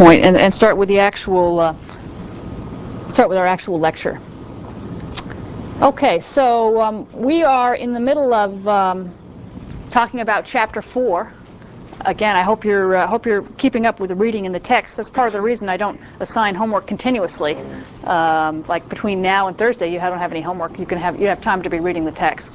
point and start with the actual start with our actual lecture. Okay, so we are in the middle of talking about Chapter 4. Again, I hope you're keeping up with the reading in the text. That's part of the reason I don't assign homework continuously. Like between now and Thursday, you don't have any homework. You have time to be reading the text.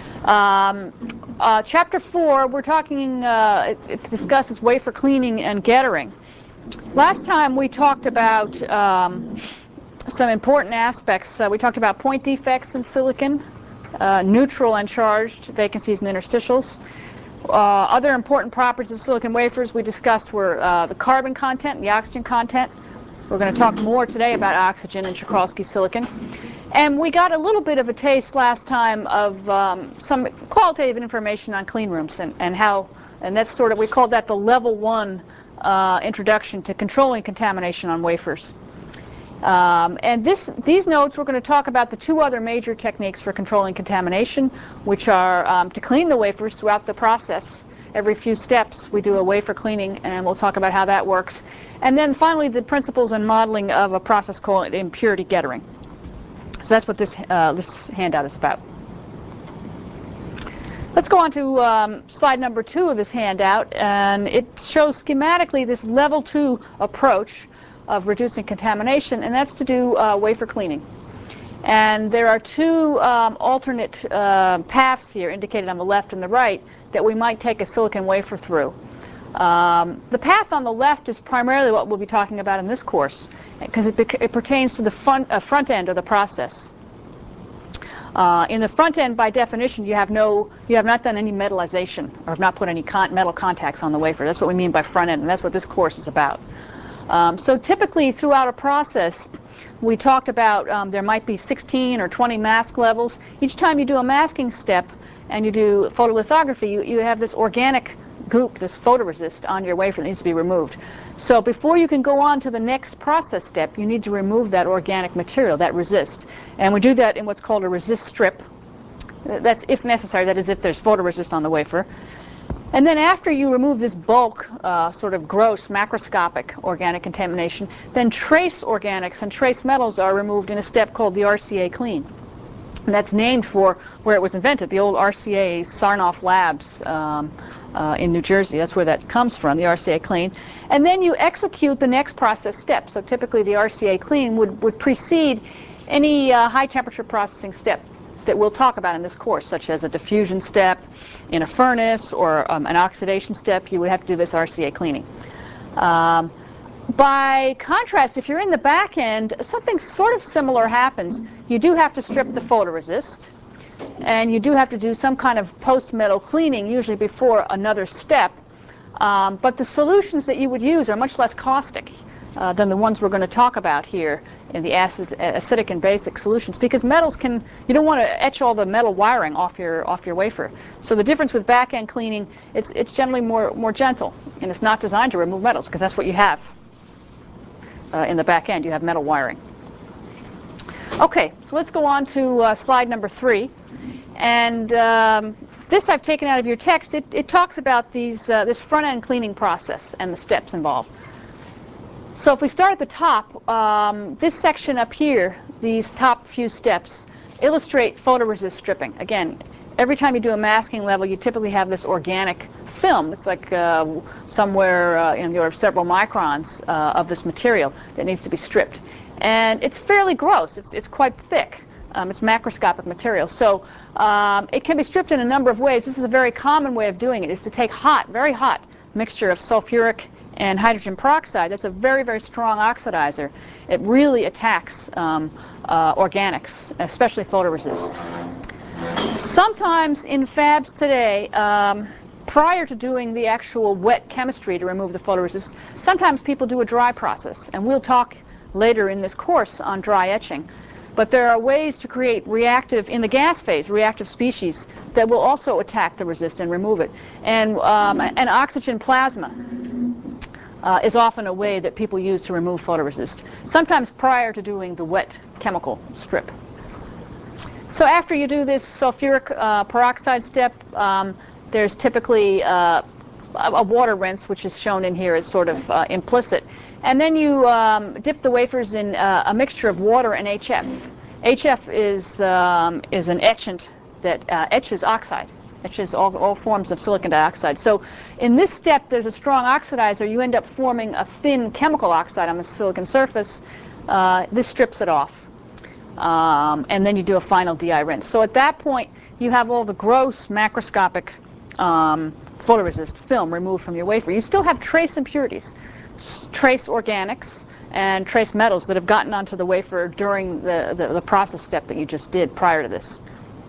Chapter 4, we're talking. It discusses wafer cleaning and gettering. Last time we talked about some important aspects. We talked about point defects in silicon, neutral and charged vacancies and interstitials. Other important properties of silicon wafers we discussed were the carbon content and the oxygen content. We're going to talk more today about oxygen and Czochralski silicon. And we got a little bit of a taste last time of some qualitative information on clean rooms and that's sort of, we called that the level 1 introduction to controlling contamination on wafers. And these notes, we're going to talk about the two other major techniques for controlling contamination, which are to clean the wafers throughout the process. Every few steps we do a wafer cleaning, and we'll talk about how that works. And then finally, the principles and modeling of a process called impurity gettering. So that's what this handout is about. Let's go on to slide number 2 of this handout, and it shows schematically this level 2 approach of reducing contamination, and that's to do wafer cleaning. And there are two alternate paths here indicated on the left and the right that we might take a silicon wafer through. The path on the left is primarily what we'll be talking about in this course, because it pertains to the front end of the process. In the front end, by definition, you have not done any metallization or have not put any metal contacts on the wafer. That's what we mean by front end, and that's what this course is about. So typically throughout a process, we talked about there might be 16 or 20 mask levels. Each time you do a masking step and you do photolithography, you have this organic goop, this photoresist on your wafer that needs to be removed. So before you can go on to the next process step, you need to remove that organic material, that resist. And we do that in what's called a resist strip. That's if necessary, that is if there's photoresist on the wafer. And then after you remove this bulk, sort of gross, macroscopic organic contamination, then trace organics and trace metals are removed in a step called the RCA clean. And that's named for where it was invented, the old RCA Sarnoff Labs in New Jersey. That's where that comes from, the RCA clean. And then you execute the next process step. So typically the RCA clean would precede any high temperature processing step that we'll talk about in this course, such as a diffusion step in a furnace or an oxidation step. You would have to do this RCA cleaning. By contrast, if you're in the back end, something sort of similar happens. You do have to strip the photoresist, and you do have to do some kind of post-metal cleaning, usually before another step. But the solutions that you would use are much less caustic than the ones we're going to talk about here in the acidic and basic solutions, because metals you don't want to etch all the metal wiring off your wafer. So the difference with back-end cleaning, it's generally more gentle, and it's not designed to remove metals, because that's what you have in the back end. You have metal wiring. Okay, so let's go on to slide number 3, and this I've taken out of your text. It talks about this front-end cleaning process and the steps involved. So if we start at the top, this section up here, these top few steps, illustrate photoresist stripping. Again, every time you do a masking level, you typically have this organic film. It's like somewhere in the order of several microns of this material that needs to be stripped. And it's fairly gross. It's quite thick. It's macroscopic material. So it can be stripped in a number of ways. This is a very common way of doing it, is to take very hot mixture of sulfuric and hydrogen peroxide. That's a very, very strong oxidizer. It really attacks organics, especially photoresist. Sometimes in fabs today, prior to doing the actual wet chemistry to remove the photoresist, sometimes people do a dry process. And we'll talk later in this course on dry etching. But there are ways to create in the gas phase, reactive species that will also attack the resist and remove it. And oxygen plasma is often a way that people use to remove photoresist, sometimes prior to doing the wet chemical strip. So after you do this sulfuric peroxide step, there's typically a water rinse, which is shown in here as sort of implicit. And then you dip the wafers in a mixture of water and HF. HF is an etchant that etches oxide, etches all forms of silicon dioxide. So in this step, there's a strong oxidizer. You end up forming a thin chemical oxide on the silicon surface. This strips it off. And then you do a final DI rinse. So at that point, you have all the gross macroscopic photoresist film removed from your wafer. You still have trace impurities, trace organics, and trace metals that have gotten onto the wafer during the process step that you just did prior to this.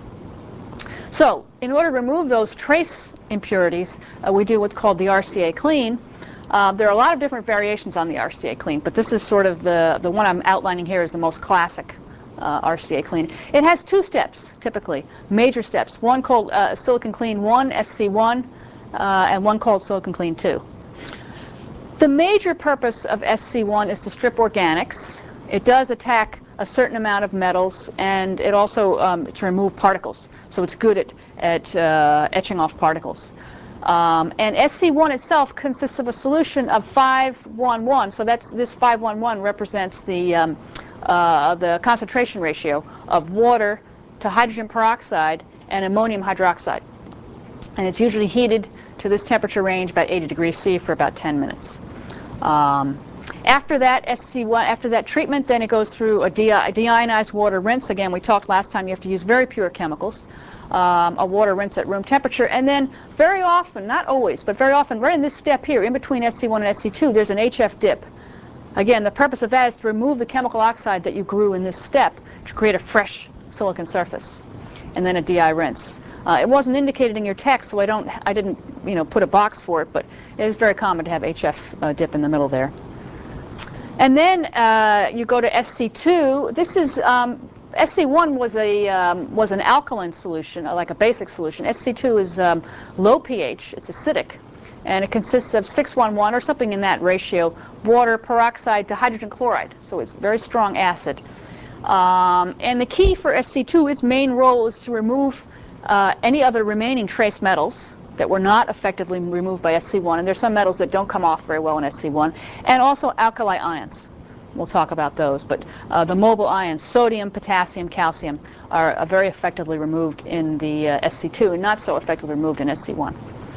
So in order to remove those trace impurities, we do what's called the RCA clean. There are a lot of different variations on the RCA clean, but this is sort of the one I'm outlining here is the most classic RCA clean. It has two steps, typically, major steps. One called Silicon Clean 1, SC1, and one called Silicon Clean 2. The major purpose of SC1 is to strip organics. It does attack a certain amount of metals, and it also to remove particles. So it's good at etching off particles. And SC1 itself consists of a solution of 511. So this 511 represents the concentration ratio of water to hydrogen peroxide and ammonium hydroxide. And it's usually heated to this temperature range, about 80 degrees C, for about 10 minutes. After that SC1, after that treatment, then it goes through a deionized water rinse. Again, we talked last time you have to use very pure chemicals. A water rinse at room temperature, and then very often, not always, but very often, right in this step here, in between SC1 and SC2, there's an HF dip. Again, the purpose of that is to remove the chemical oxide that you grew in this step to create a fresh silicon surface, and then a DI rinse. It wasn't indicated in your text, so I didn't put a box for it, but it is very common to have HF dip in the middle there. And then you go to SC2. This is SC1 was an alkaline solution, like a basic solution. SC2 is low pH. It's acidic, and it consists of 611 or something in that ratio, water peroxide to hydrogen chloride. So it's very strong acid. And the key for SC2, its main role is to remove any other remaining trace metals that were not effectively removed by SC1. And there's some metals that don't come off very well in SC1, and also alkali ions. We'll talk about those, but the mobile ions, sodium, potassium, calcium, are very effectively removed in the SC2 and not so effectively removed in SC1.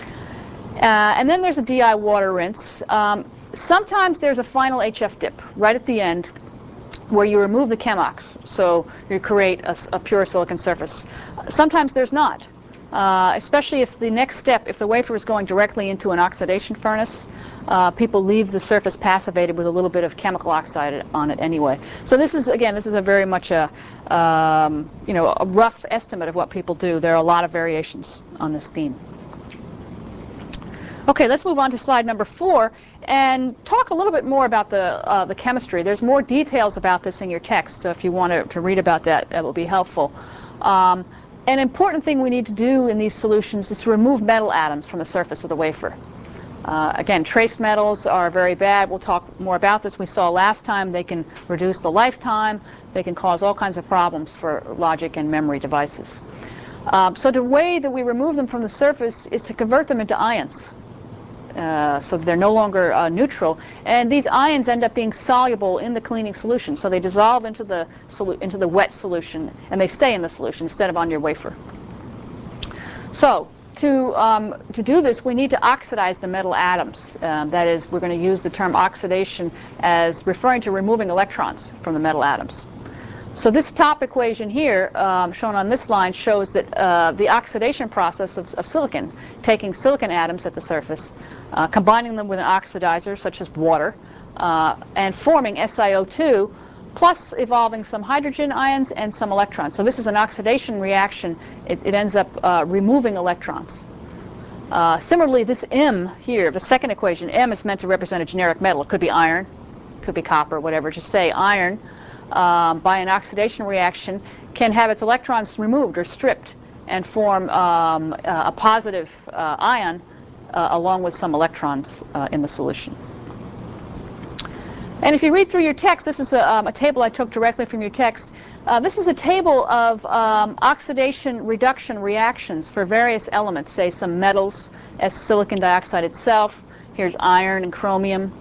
And then there's a DI water rinse. Sometimes there's a final HF dip right at the end where you remove the chemox, so you create a pure silicon surface. Sometimes there's not. Especially if the next step, if the wafer is going directly into an oxidation furnace, people leave the surface passivated with a little bit of chemical oxide on it anyway. So this is a very much a rough estimate of what people do. There are a lot of variations on this theme. Okay, let's move on to slide number 4 and talk a little bit more about the chemistry. There's more details about this in your text, so if you want to read about that, that will be helpful. An important thing we need to do in these solutions is to remove metal atoms from the surface of the wafer. Again, trace metals are very bad. We'll talk more about this. We saw last time they can reduce the lifetime. They can cause all kinds of problems for logic and memory devices. So the way that we remove them from the surface is to convert them into ions. So they're no longer neutral, and these ions end up being soluble in the cleaning solution. So they dissolve into the wet solution, and they stay in the solution instead of on your wafer. So to do this, we need to oxidize the metal atoms. That is, we're going to use the term oxidation as referring to removing electrons from the metal atoms. So this top equation here, shown on this line, shows that the oxidation process of silicon, taking silicon atoms at the surface, combining them with an oxidizer, such as water, and forming SiO2, plus evolving some hydrogen ions and some electrons. So this is an oxidation reaction. It ends up removing electrons. Similarly, this M here, the second equation, M is meant to represent a generic metal. It could be iron, could be copper, whatever. Just say iron. By an oxidation reaction, can have its electrons removed or stripped and form a positive ion along with some electrons in the solution. And if you read through your text, this is a table I took directly from your text. This is a table of oxidation reduction reactions for various elements, say some metals as silicon dioxide itself. Here's iron and chromium.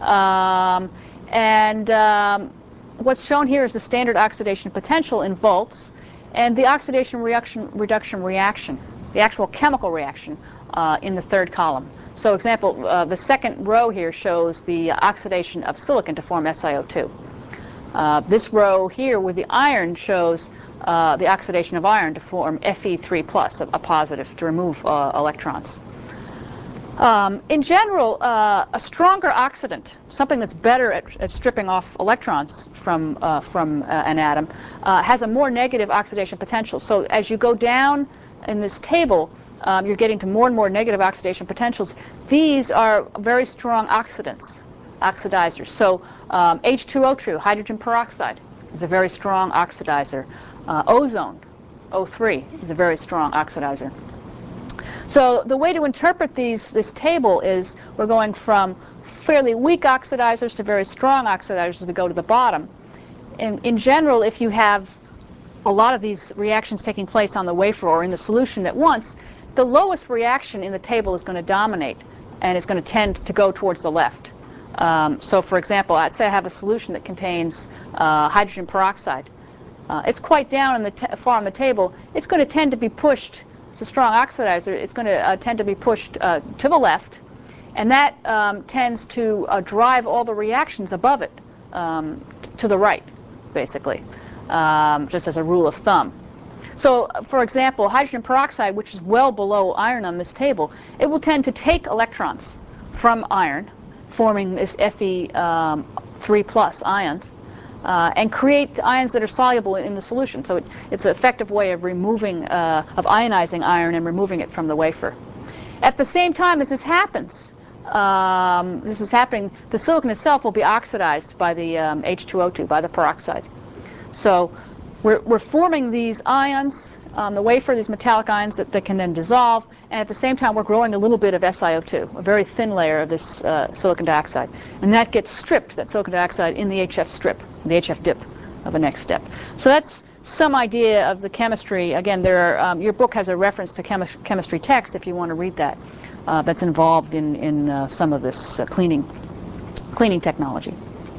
What's shown here is the standard oxidation potential in volts, and the oxidation reduction reaction, the actual chemical reaction in the third column. So example, the second row here shows the oxidation of silicon to form SiO2. This row here with the iron shows the oxidation of iron to form Fe3+, a positive, to remove electrons. In general, a stronger oxidant, something that's better at stripping off electrons from an atom, has a more negative oxidation potential. So as you go down in this table, you're getting to more and more negative oxidation potentials. These are very strong oxidizers. So H2O2, hydrogen peroxide, is a very strong oxidizer. Ozone, O3, is a very strong oxidizer. So the way to interpret this table is we're going from fairly weak oxidizers to very strong oxidizers as we go to the bottom. In general, if you have a lot of these reactions taking place on the wafer or in the solution at once, the lowest reaction in the table is going to dominate, and it's going to tend to go towards the left. So for example, I'd say I have a solution that contains hydrogen peroxide. It's quite down in far on the table. It's going to tend to be pushed. It's a strong oxidizer. It's going to tend to be pushed to the left, and that tends to drive all the reactions above it to the right, basically, just as a rule of thumb. So, for example, hydrogen peroxide, which is well below iron on this table, it will tend to take electrons from iron, forming this Fe3+ ions, and create ions that are soluble in the solution. So it's an effective way of ionizing iron and removing it from the wafer. At the same time as this happens, the silicon itself will be oxidized by the H2O2, by the peroxide. So we're forming these ions on the wafer, these metallic ions that can then dissolve, and at the same time we're growing a little bit of SiO2, a very thin layer of this silicon dioxide. And that gets stripped, that silicon dioxide, in the HF strip, the HF dip of the next step. So that's some idea of the chemistry. Again, your book has a reference to chemistry text if you want to read that. That's involved in some of this cleaning technology.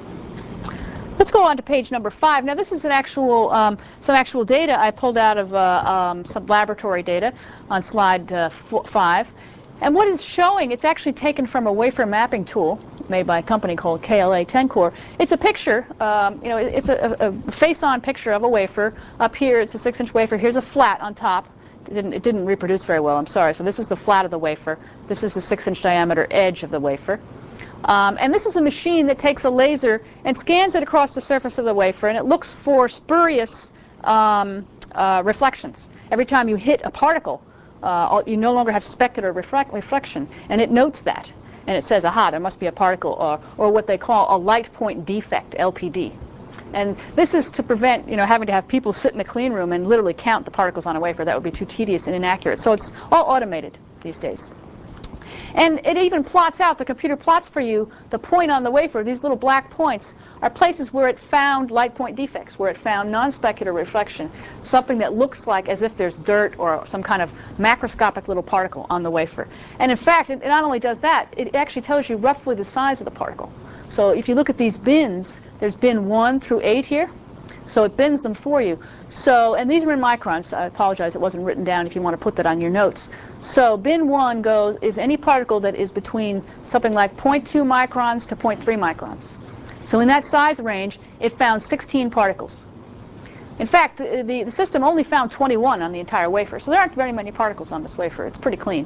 Let's go on to page number 5. Now, this is some actual data I pulled out of some laboratory data on slide 5. And what it's showing, it's actually taken from a wafer mapping tool made by a company called KLA Tencor. It's a picture, it's a face-on picture of a wafer. Up here, it's a 6-inch wafer. Here's a flat on top. It didn't reproduce very well, I'm sorry. So this is the flat of the wafer. This is the 6-inch diameter edge of the wafer. And this is a machine that takes a laser and scans it across the surface of the wafer, and it looks for spurious reflections. Every time you hit a particle, you no longer have specular reflection, and it notes that. And it says, aha, there must be a particle, or what they call a light point defect, LPD. And this is to prevent having to have people sit in a clean room and literally count the particles on a wafer. That would be too tedious and inaccurate. So it's all automated these days. And it even plots out, the computer plots for you the point on the wafer. These little black points are places where it found light point defects, where it found non-specular reflection, something that looks like as if there's dirt or some kind of macroscopic little particle on the wafer. And in fact, it not only does that, it actually tells you roughly the size of the particle. So if you look at these bins, there's bin 1 through 8 here. So it bins them for you. So, and these are in microns. I apologize, it wasn't written down if you want to put that on your notes. So bin 1 is any particle that is between something like 0.2 microns to 0.3 microns. So in that size range, it found 16 particles. In fact, the system only found 21 on the entire wafer. So there aren't very many particles on this wafer. It's pretty clean.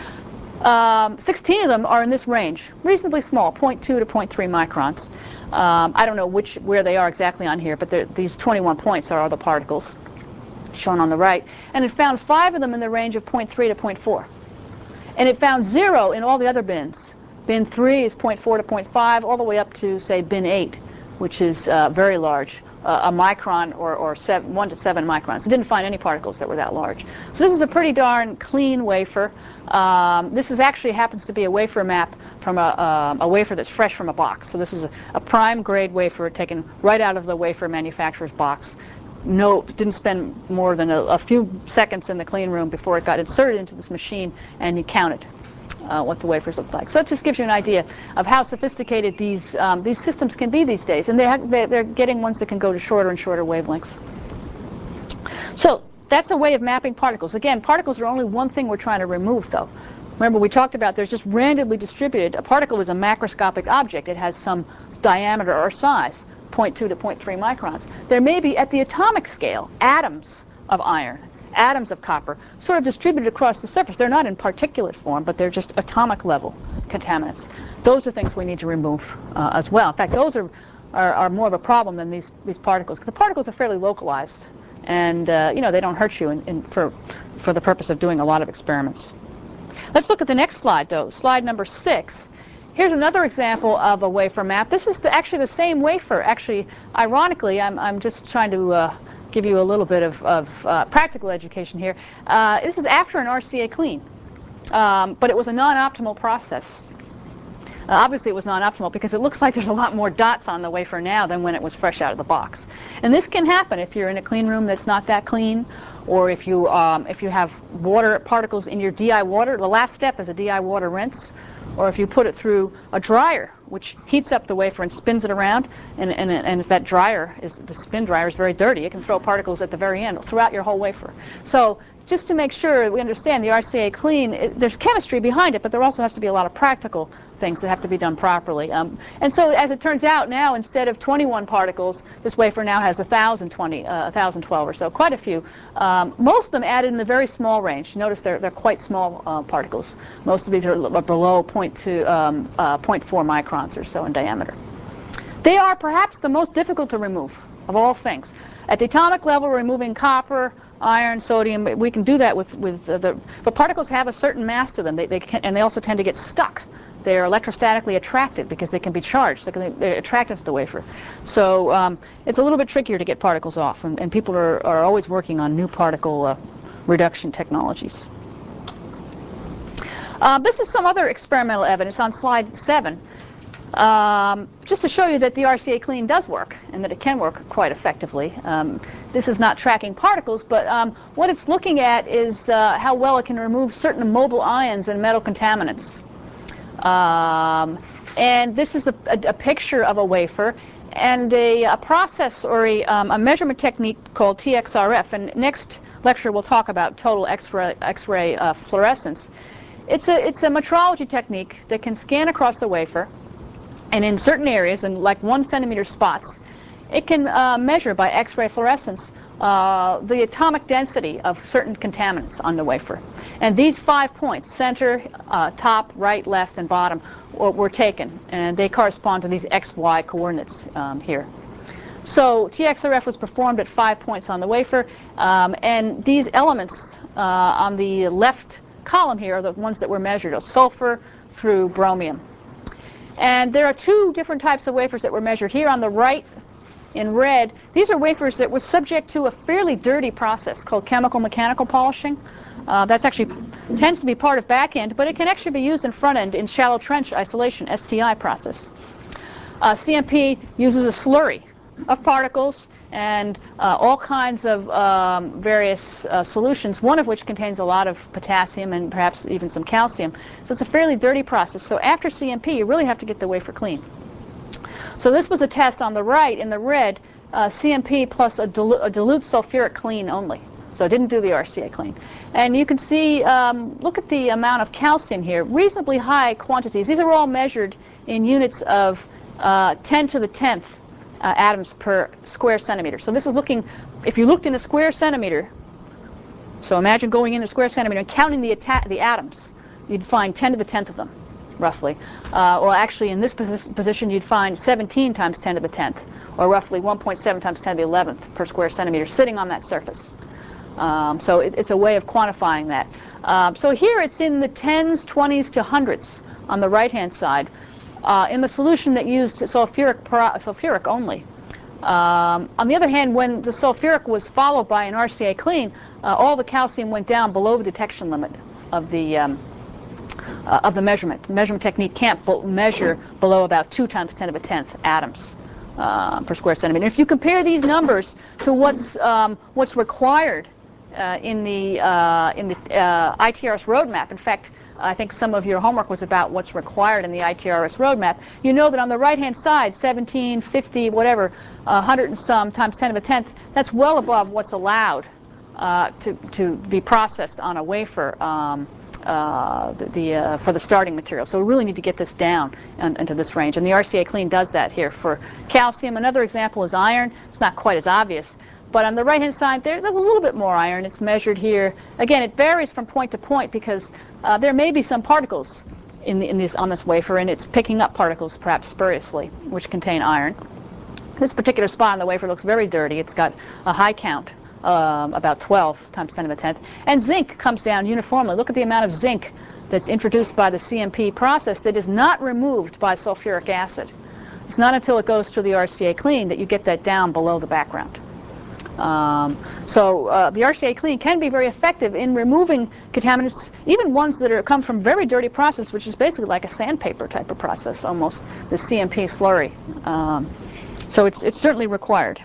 16 of them are in this range, reasonably small, 0.2 to 0.3 microns. I don't know where they are exactly on here, but these 21 points are all the particles shown on the right. And it found 5 of them in the range of 0.3 to 0.4. And it found 0 in all the other bins. Bin 3 is 0.4 to 0.5, all the way up to, say, bin 8, which is very large, a micron or 1 to 7 microns. It didn't find any particles that were that large. So this is a pretty darn clean wafer. This actually happens to be a wafer map from a wafer that's fresh from a box. So this is a prime grade wafer taken right out of the wafer manufacturer's box. Didn't spend more than a few seconds in the clean room before it got inserted into this machine and you counted. what the wafers look like. So that just gives you an idea of how sophisticated these systems can be these days, and they're getting ones that can go to shorter and shorter wavelengths. So that's a way of mapping particles. Again, particles are only one thing we're trying to remove, though. Remember, we talked about there's just randomly distributed. A particle is a macroscopic object. It has some diameter or size, 0.2 to 0.3 microns. There may be, at the atomic scale, atoms of iron, atoms of copper, sort of distributed across the surface. They're not in particulate form, but they're just atomic level contaminants. Those are things we need to remove as well. In fact, those are more of a problem than these particles. The particles are fairly localized, and they don't hurt you for the purpose of doing a lot of experiments. Let's look at the next slide, though, slide number 6. Here's another example of a wafer map. This is actually the same wafer. Actually, ironically, I'm just trying to give you a little bit of practical education here. This is after an RCA clean, but it was a non-optimal process. Obviously, it was non-optimal because it looks like there's a lot more dots on the wafer now than when it was fresh out of the box. And this can happen if you're in a clean room that's not that clean, or if you have water particles in your DI water. The last step is a DI water rinse, or if you put it through a dryer, which heats up the wafer and spins it around, and if that dryer the spin dryer is very dirty, it can throw particles at the very end throughout your whole wafer. So just to make sure we understand the RCA clean, there's chemistry behind it, but there also has to be a lot of practical things that have to be done properly. And so as it turns out now, instead of 21 particles, this wafer now has 1,012 or so, quite a few. Most of them added in the very small range. Notice they're quite small particles. Most of these are below 0.4 microns or so in diameter. They are perhaps the most difficult to remove of all things. At the atomic level, removing copper, iron, sodium, we can do that but particles have a certain mass to them. And they also tend to get stuck. They are electrostatically attracted because they can be charged. They're attracted to the wafer. So it's a little bit trickier to get particles off, and people are always working on new particle reduction technologies. This is some other experimental evidence on slide 7. Just to show you that the RCA clean does work and that it can work quite effectively. This is not tracking particles, but what it's looking at is how well it can remove certain mobile ions and metal contaminants. And this is a picture of a wafer and a process or a measurement technique called TXRF. And next lecture we'll talk about total X-ray fluorescence. It's a metrology technique that can scan across the wafer, and in certain areas, in like 1 centimeter spots, it can measure by X-ray fluorescence the atomic density of certain contaminants on the wafer. And these 5 points, center, top, right, left, and bottom, were taken, and they correspond to these XY coordinates here. So TXRF was performed at 5 points on the wafer, and these elements on the left column here are the ones that were measured, sulfur through bromium. And there are 2 different types of wafers that were measured. Here on the right, in red, these are wafers that were subject to a fairly dirty process called chemical mechanical polishing. That's actually tends to be part of back end, but it can actually be used in front end in shallow trench isolation, STI process. CMP uses a slurry of particles and all kinds of various solutions, one of which contains a lot of potassium and perhaps even some calcium. So it's a fairly dirty process. So after CMP, you really have to get the wafer clean. So this was a test on the right in the red, CMP plus a dilute sulfuric clean only. So it didn't do the RCA clean. And you can see, look at the amount of calcium here, reasonably high quantities. These are all measured in units of 10 to the 10th atoms per square centimeter. So this is looking, if you looked in a square centimeter, so imagine going in a square centimeter and counting the atoms, you'd find 10 to the 10th of them, roughly. Well, actually, in this position, you'd find 17 times 10 to the 10th, or roughly 1.7 times 10 to the 11th per square centimeter sitting on that surface. So it's a way of quantifying that. So here it's in the 10s, 20s to hundreds on the right-hand side. In the solution that used sulfuric only. On the other hand, when the sulfuric was followed by an RCA clean, all the calcium went down below the detection limit of the measurement. The measurement technique can't measure below about 2 times 10 to the 10th atoms per square centimeter. If you compare these numbers to what's required in the ITRS roadmap, in fact, I think some of your homework was about what's required in the ITRS roadmap. You know that on the right-hand side, 17, 50, whatever, 100 and some times 10 to the 10th, that's well above what's allowed to be processed on a wafer for the starting material. So we really need to get this down into this range. And the RCA Clean does that here for calcium. Another example is iron. It's not quite as obvious. But on the right-hand side, there's a little bit more iron. It's measured here. Again, it varies from point to point because there may be some particles on this wafer, and it's picking up particles, perhaps spuriously, which contain iron. This particular spot on the wafer looks very dirty. It's got a high count, about 12 times 10 to the 10th. And zinc comes down uniformly. Look at the amount of zinc that's introduced by the CMP process that is not removed by sulfuric acid. It's not until it goes through the RCA Clean that you get that down below the background. So the RCA Clean can be very effective in removing contaminants, even ones that come from very dirty process, which is basically like a sandpaper type of process, almost, the CMP slurry. So it's certainly required.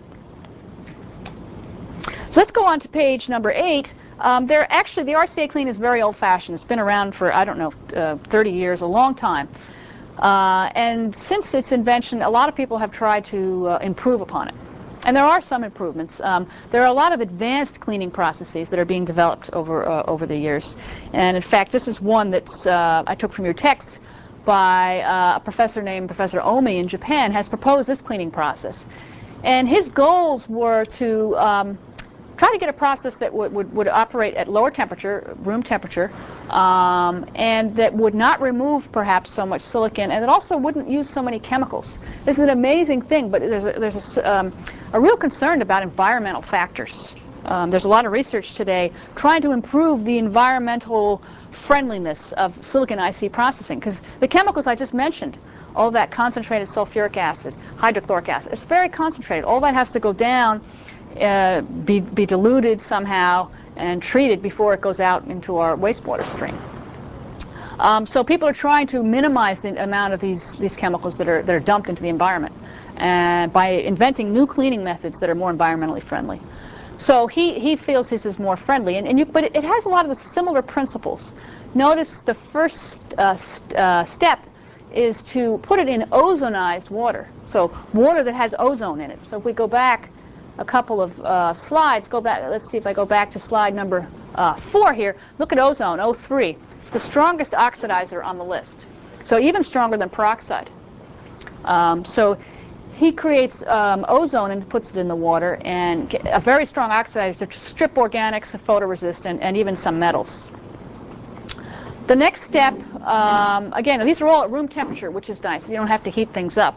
So let's go on to page number 8. Actually, the RCA Clean is very old-fashioned. It's been around for, I don't know, 30 years, a long time. And since its invention, a lot of people have tried to improve upon it. And there are some improvements. There are a lot of advanced cleaning processes that are being developed over the years. And in fact, this is one that's I took from your text by a professor named Professor Omi in Japan has proposed this cleaning process. And his goals were to try to get a process that would operate at lower temperature, room temperature, and that would not remove perhaps so much silicon, and it also wouldn't use so many chemicals. This is an amazing thing, but there's a real concern about environmental factors. There's a lot of research today trying to improve the environmental friendliness of silicon IC processing, because the chemicals I just mentioned, all that concentrated sulfuric acid, hydrochloric acid, it's very concentrated. All that has to go down, be diluted somehow and treated before it goes out into our wastewater stream. So people are trying to minimize the amount of these chemicals that are dumped into the environment, and by inventing new cleaning methods that are more environmentally friendly. So he feels his is more friendly, but it has a lot of the similar principles. Notice the first step is to put it in ozonized water, so water that has ozone in it. So if we go back a couple of slides, go back. Let's see if I go back to slide number 4 here. Look at ozone, O3. It's the strongest oxidizer on the list, so even stronger than peroxide. So he creates ozone and puts it in the water, and a very strong oxidizer to strip organics, photoresist, and even some metals. The next step, again, these are all at room temperature, which is nice. You don't have to heat things up.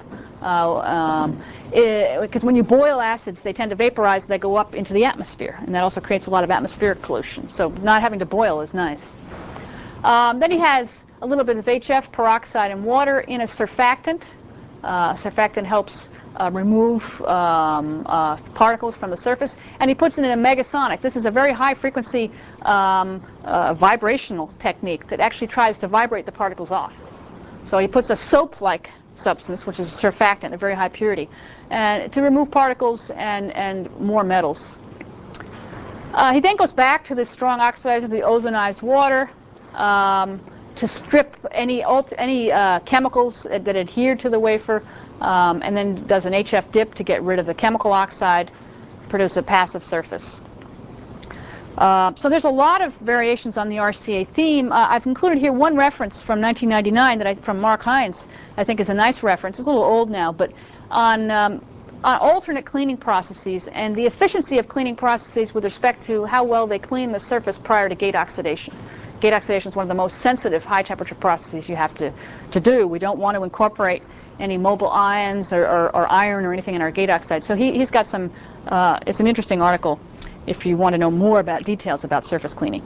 Because when you boil acids, they tend to vaporize, they go up into the atmosphere, and that also creates a lot of atmospheric pollution. So not having to boil is nice. Then he has a little bit of HF, peroxide, and water in a surfactant. Surfactant helps remove particles from the surface, and he puts it in a megasonic. This is a very high-frequency vibrational technique that actually tries to vibrate the particles off. So he puts a soap-like substance, which is a surfactant, a very high purity, and to remove particles and more metals. He then goes back to the strong oxidizers, the ozonized water, to strip any chemicals that adhere to the wafer, and then does an HF dip to get rid of the chemical oxide, produce a passive surface. So there's a lot of variations on the RCA theme. I've included here one reference from 1999 from Mark Heinz. I think is a nice reference. It's a little old now, but on alternate cleaning processes and the efficiency of cleaning processes with respect to how well they clean the surface prior to gate oxidation. Gate oxidation is one of the most sensitive high-temperature processes you have to do. We don't want to incorporate any mobile ions or iron or anything in our gate oxide. So he's got some. It's an interesting article if you want to know more about details about surface cleaning.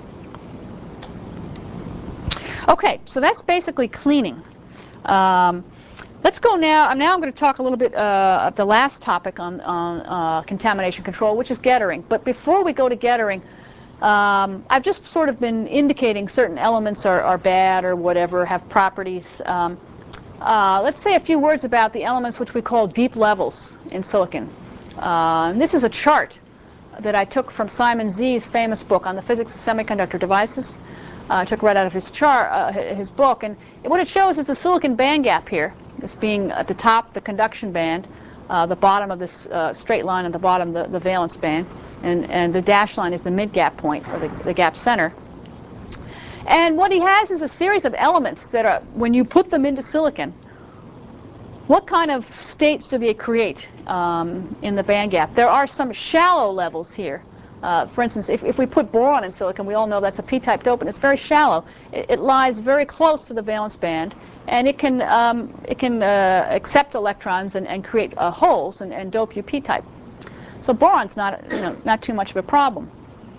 Okay, so that's basically cleaning. Let's go now. I'm going to talk a little bit of the last topic on contamination control, which is gettering. But before we go to gettering, I've just sort of been indicating certain elements are bad or whatever, have properties. Let's say a few words about the elements which we call deep levels in silicon. And this is a chart that I took from Simon Z's famous book on the physics of semiconductor devices. I took right out of his chart, his book, and what it shows is the silicon band gap here. This being at the top, the conduction band, the bottom of this straight line, and the bottom, the valence band, and the dashed line is the mid-gap point, or the gap center. And what he has is a series of elements that are, when you put them into silicon, what kind of states do they create in the band gap? There are some shallow levels here. For instance, if we put boron in silicon, we all know that's a p-type dopant. It's very shallow. It lies very close to the valence band, and it can accept electrons and create holes and dope you p-type. So boron's not too much of a problem.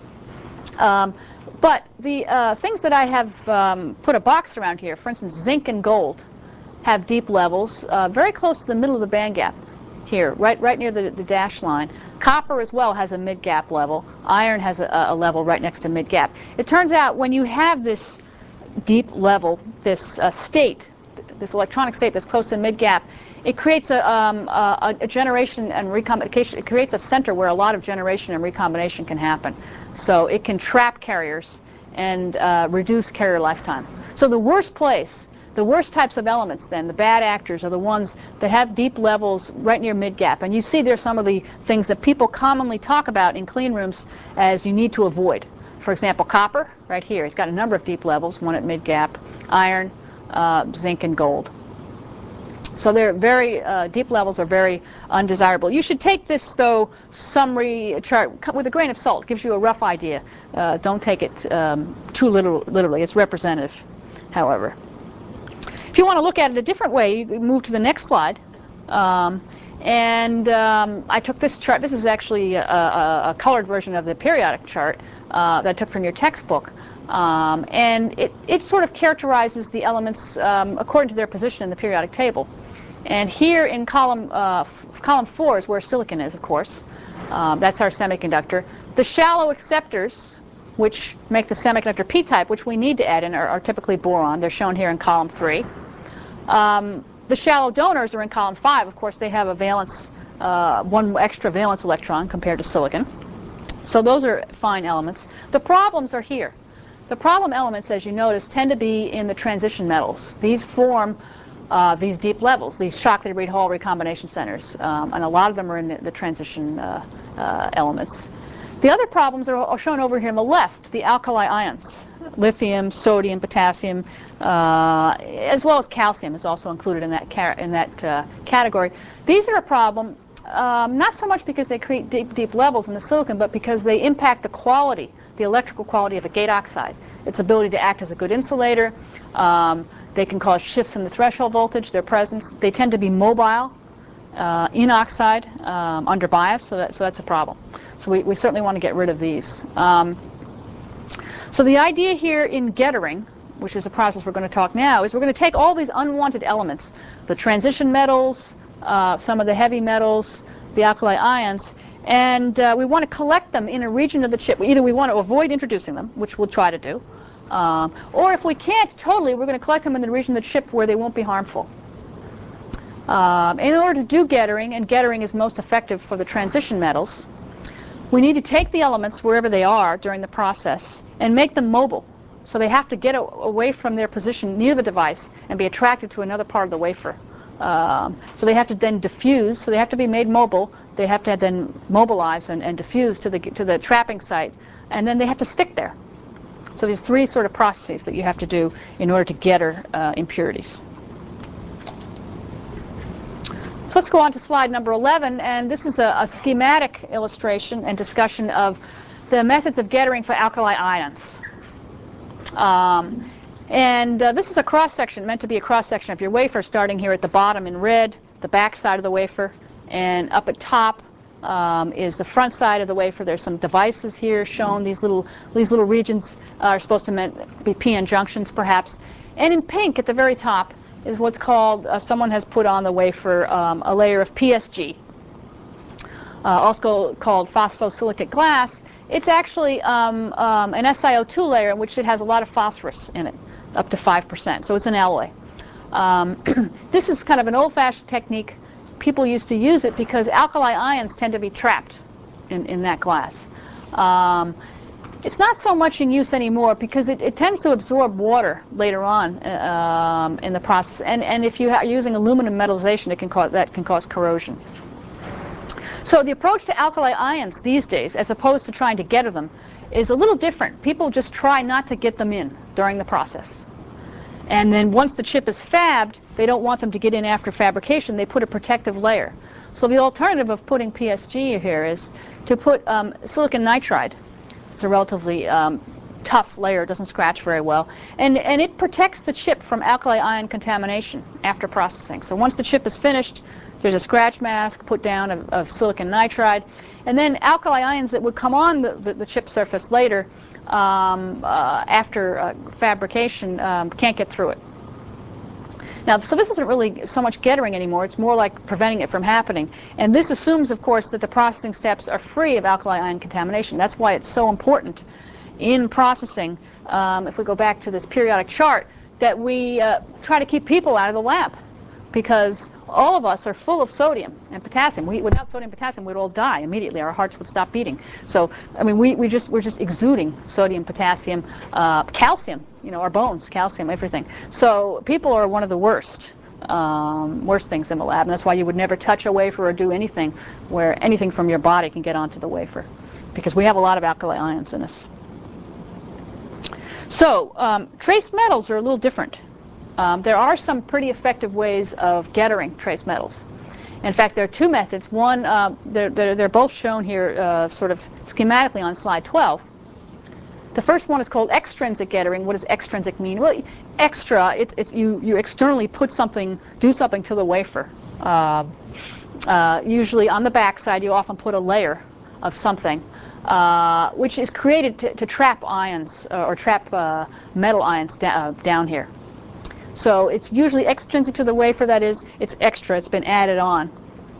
But the things that I have put a box around here, for instance, zinc and gold, have deep levels very close to the middle of the band gap here, right near the dash line. Copper as well has a mid-gap level. Iron has a level right next to mid-gap. It turns out when you have this deep level, this state, this electronic state that's close to mid-gap, it creates a generation and recombination. It creates a center where a lot of generation and recombination can happen. So it can trap carriers and reduce carrier lifetime. So the worst place, the worst types of elements then, the bad actors, are the ones that have deep levels right near mid-gap. And you see there's some of the things that people commonly talk about in clean rooms as you need to avoid. For example, copper, right here. It's got a number of deep levels, one at mid-gap. Iron, zinc, and gold. So they're very, deep levels are very undesirable. You should take this, though, summary chart with a grain of salt. It gives you a rough idea. Don't take it too literally. It's representative, however. If you want to look at it a different way, you move to the next slide. I took this chart. This is actually a colored version of the periodic chart that I took from your textbook. And it sort of characterizes the elements according to their position in the periodic table. And here in column 4 is where silicon is, of course. That's our semiconductor. The shallow acceptors, which make the semiconductor p-type, which we need to add in, are typically boron. They're shown here in column 3. The shallow donors are in column 5. Of course, they have a valence, one extra valence electron compared to silicon. So those are fine elements. The problems are here. The problem elements, as you notice, tend to be in the transition metals. These form these deep levels, these Shockley-Reed-Hall recombination centers, and a lot of them are in the transition elements. The other problems are shown over here on the left, the alkali ions. Lithium, sodium, potassium, as well as calcium is also included in that category. These are a problem, not so much because they create deep levels in the silicon, but because they impact the quality, the electrical quality of the gate oxide, its ability to act as a good insulator. They can cause shifts in the threshold voltage, their presence. They tend to be mobile in oxide under bias, so that's a problem. So we certainly want to get rid of these. So the idea here in gettering, which is a process we're going to talk now, is we're going to take all these unwanted elements, the transition metals, some of the heavy metals, the alkali ions, and we want to collect them in a region of the chip. Either we want to avoid introducing them, which we'll try to do, or if we can't totally, we're going to collect them in the region of the chip where they won't be harmful. In order to do gettering, and gettering is most effective for the transition metals, we need to take the elements wherever they are during the process and make them mobile. So they have to get away from their position near the device and be attracted to another part of the wafer. So they have to then diffuse. So they have to be made mobile. They have to then mobilize and diffuse to the trapping site, and then they have to stick there. So there's 3 sort of processes that you have to do in order to getter impurities. So let's go on to slide number 11, and this is a schematic illustration and discussion of the methods of gettering for alkali ions. This is a cross-section, meant to be a cross-section of your wafer, starting here at the bottom in red, the back side of the wafer, and up at top is the front side of the wafer. There's some devices here shown. These little regions are supposed to be p-n junctions, perhaps. And in pink at the very top is what's called, someone has put on the wafer a layer of PSG, also called phosphosilicate glass. It's actually an SiO2 layer in which it has a lot of phosphorus in it, up to 5%, so it's an alloy. This is kind of an old-fashioned technique. People used to use it because alkali ions tend to be trapped in that glass. It's not so much in use anymore because it tends to absorb water later on in the process, and if you're using aluminum metallization, that can cause corrosion. So the approach to alkali ions these days, as opposed to trying to get at them, is a little different. People just try not to get them in during the process. And then once the chip is fabbed, they don't want them to get in after fabrication. They put a protective layer. So the alternative of putting PSG here is to put silicon nitride. It's a relatively tough layer. It doesn't scratch very well. And it protects the chip from alkali ion contamination after processing. So once the chip is finished, there's a scratch mask put down of silicon nitride. And then alkali ions that would come on the chip surface later after fabrication can't get through it. Now, so this isn't really so much gettering anymore. It's more like preventing it from happening. And this assumes, of course, that the processing steps are free of alkali ion contamination. That's why it's so important in processing, if we go back to this periodic chart, that we try to keep people out of the lab. Because all of us are full of sodium and potassium. Without sodium and potassium, we'd all die immediately. Our hearts would stop beating. So, I mean, we're just exuding sodium, potassium, calcium. You know, our bones, calcium, everything. So, people are one of the worst things in the lab, and that's why you would never touch a wafer or do anything where anything from your body can get onto the wafer, because we have a lot of alkali ions in us. So, trace metals are a little different. There are some pretty effective ways of gettering trace metals. In fact, there are two methods. One, they're both shown here sort of schematically on slide 12. The first one is called extrinsic gettering. What does extrinsic mean? Well, extra, it's you externally do something to the wafer. Usually on the back side, you often put a layer of something, which is created to trap ions or trap metal ions down here. So it's usually extrinsic to the wafer, that is, it's extra, it's been added on.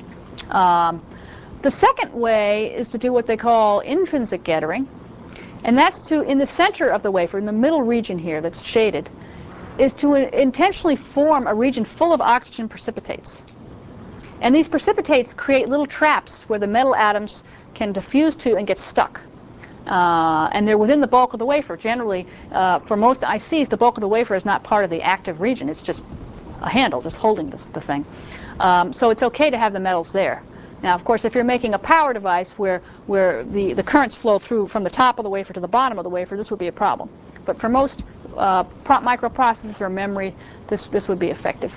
The second way is to do what they call intrinsic gettering, and that's to, in the center of the wafer, in the middle region here that's shaded, is to intentionally form a region full of oxygen precipitates. And these precipitates create little traps where the metal atoms can diffuse to and get stuck. And they're within the bulk of the wafer. Generally, for most ICs, the bulk of the wafer is not part of the active region. It's just a handle, just holding the thing. So it's okay to have the metals there. Now, of course, if you're making a power device where the currents flow through from the top of the wafer to the bottom of the wafer, this would be a problem. But for most microprocessors or memory, this would be effective.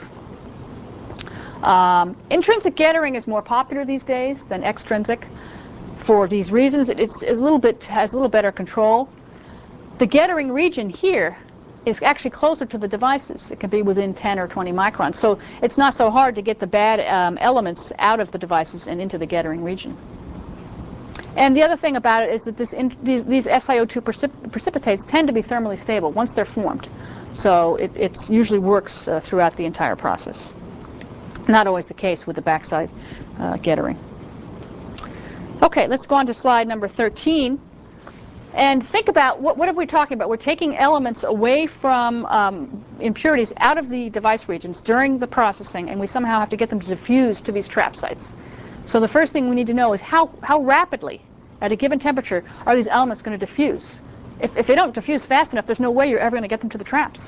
Intrinsic gettering is more popular these days than extrinsic. For these reasons, has a little better control. The gettering region here is actually closer to the devices. It can be within 10 or 20 microns. So it's not so hard to get the bad elements out of the devices and into the gettering region. And the other thing about it is that these SiO2 precipitates tend to be thermally stable once they're formed. So it usually works throughout the entire process. Not always the case with the backside gettering. Okay, let's go on to slide number 13. And think about, what are we talking about? We're taking elements away from impurities out of the device regions during the processing, and we somehow have to get them to diffuse to these trap sites. So the first thing we need to know is how rapidly, at a given temperature, are these elements going to diffuse? If they don't diffuse fast enough, there's no way you're ever going to get them to the traps.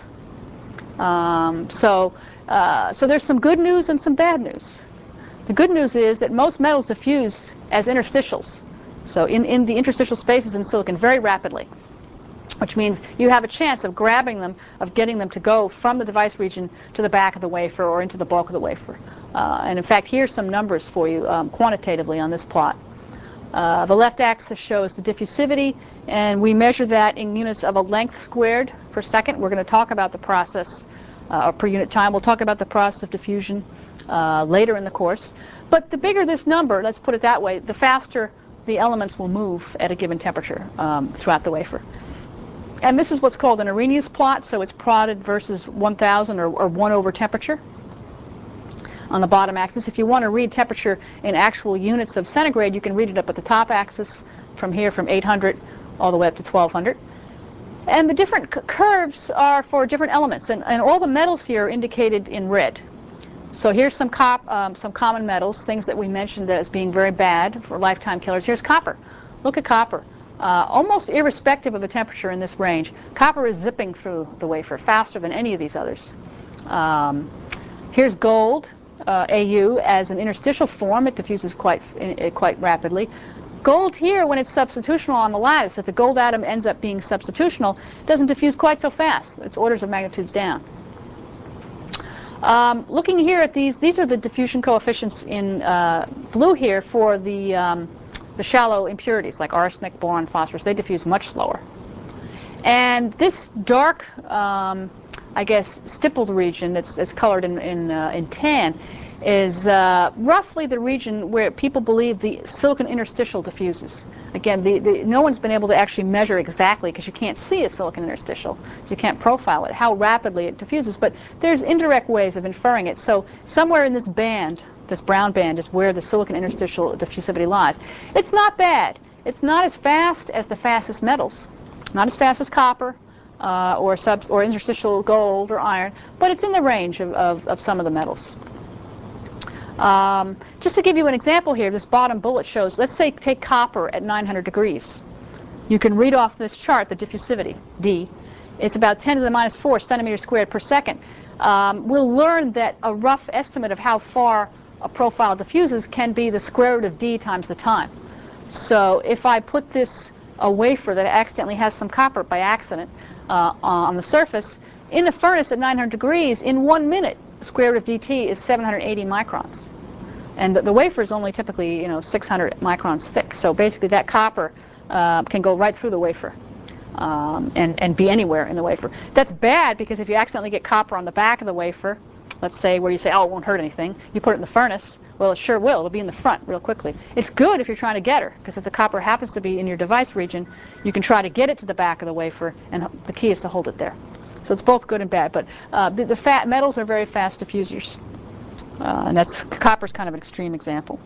So there's some good news and some bad news. The good news is that most metals diffuse as interstitials. So in the interstitial spaces in silicon very rapidly, which means you have a chance of grabbing them, of getting them to go from the device region to the back of the wafer or into the bulk of the wafer. And in fact, here's some numbers for you quantitatively on this plot. The left axis shows the diffusivity, and we measure that in units of a length squared per second. We're going to talk about the process per unit time. We'll talk about the process of diffusion later in the course. But the bigger this number, let's put it that way, the faster the elements will move at a given temperature throughout the wafer. And this is what's called an Arrhenius plot, so it's plotted versus 1,000 or 1 over temperature on the bottom axis. If you want to read temperature in actual units of centigrade, you can read it up at the top axis from here, from 800 all the way up to 1,200. And the different curves are for different elements, and all the metals here are indicated in red. So here's some common metals, things that we mentioned as being very bad for lifetime killers. Here's copper. Look at copper. almost irrespective of the temperature in this range. Copper is zipping through the wafer faster than any of these others. Here's gold, Au, as an interstitial form. It diffuses quite rapidly. Gold here, when it's substitutional on the lattice, if the gold atom ends up being substitutional, it doesn't diffuse quite so fast. It's orders of magnitudes down. Looking here at these are the diffusion coefficients in blue here for the shallow impurities like arsenic, boron, phosphorus. They diffuse much slower. And this dark, I guess, stippled region that's colored in tan is roughly the region where people believe the silicon interstitial diffuses. Again, no one's been able to actually measure exactly, because you can't see a silicon interstitial, so you can't profile it, how rapidly it diffuses, but there's indirect ways of inferring it. So somewhere in this band, this brown band, is where the silicon interstitial diffusivity lies. It's not bad. It's not as fast as the fastest metals, not as fast as copper, or interstitial gold or iron, but it's in the range of some of the metals. Just to give you an example here, this bottom bullet shows, let's say take copper at 900 degrees. You can read off this chart the diffusivity, D. It's about 10 to the minus 4 centimeters squared per second. We'll learn that a rough estimate of how far a profile diffuses can be the square root of D times the time. So if I put a wafer that accidentally has some copper by accident on the surface, in the furnace at 900 degrees, in 1 minute, the square root of dt is 780 microns. And the wafer is only typically 600 microns thick. So basically that copper can go right through the wafer and be anywhere in the wafer. That's bad, because if you accidentally get copper on the back of the wafer, let's say where you say, oh, it won't hurt anything, you put it in the furnace, well, it sure will. It'll be in the front real quickly. It's good if you're trying to get her, because if the copper happens to be in your device region, you can try to get it to the back of the wafer, and the key is to hold it there. So it's both good and bad. But the fat metals are very fast diffusers, and copper's kind of an extreme example.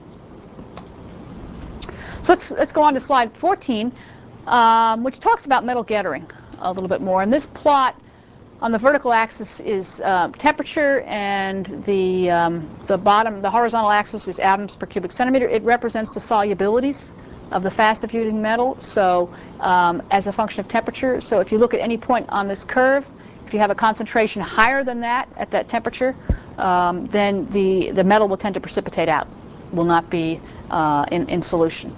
So let's go on to slide 14, which talks about metal gettering a little bit more. And this plot on the vertical axis is temperature, and the horizontal axis is atoms per cubic centimeter. It represents the solubilities of the fast diffusing metal, so as a function of temperature. So if you look at any point on this curve, if you have a concentration higher than that at that temperature, then the metal will tend to precipitate out, will not be in solution.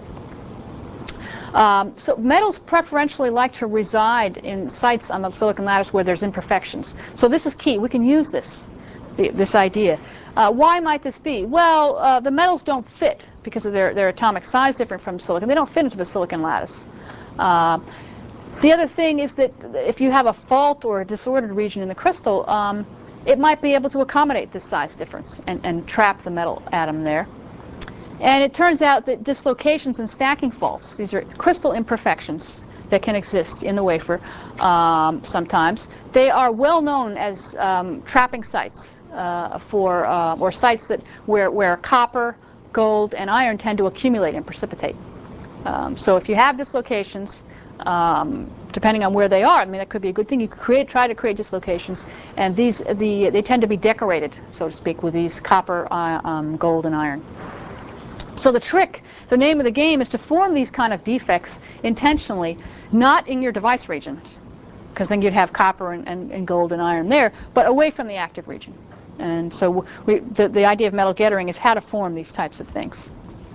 So metals preferentially like to reside in sites on the silicon lattice where there's imperfections. So this is key. We can use this idea. Why might this be? Well, the metals don't fit because of their atomic size different from silicon. They don't fit into the silicon lattice. The other thing is that if you have a fault or a disordered region in the crystal, it might be able to accommodate this size difference and trap the metal atom there. And it turns out that dislocations and stacking faults, these are crystal imperfections that can exist in the wafer sometimes. They are well known as trapping sites or sites where copper, gold, and iron tend to accumulate and precipitate. So if you have dislocations, depending on where they are, I mean, that could be a good thing. You could try to create dislocations, and they tend to be decorated, so to speak, with these copper, gold, and iron. So the name of the game is to form these kind of defects intentionally, not in your device region, because then you'd have copper and gold and iron there, but away from the active region. And so the idea of metal gettering is how to form these types of things.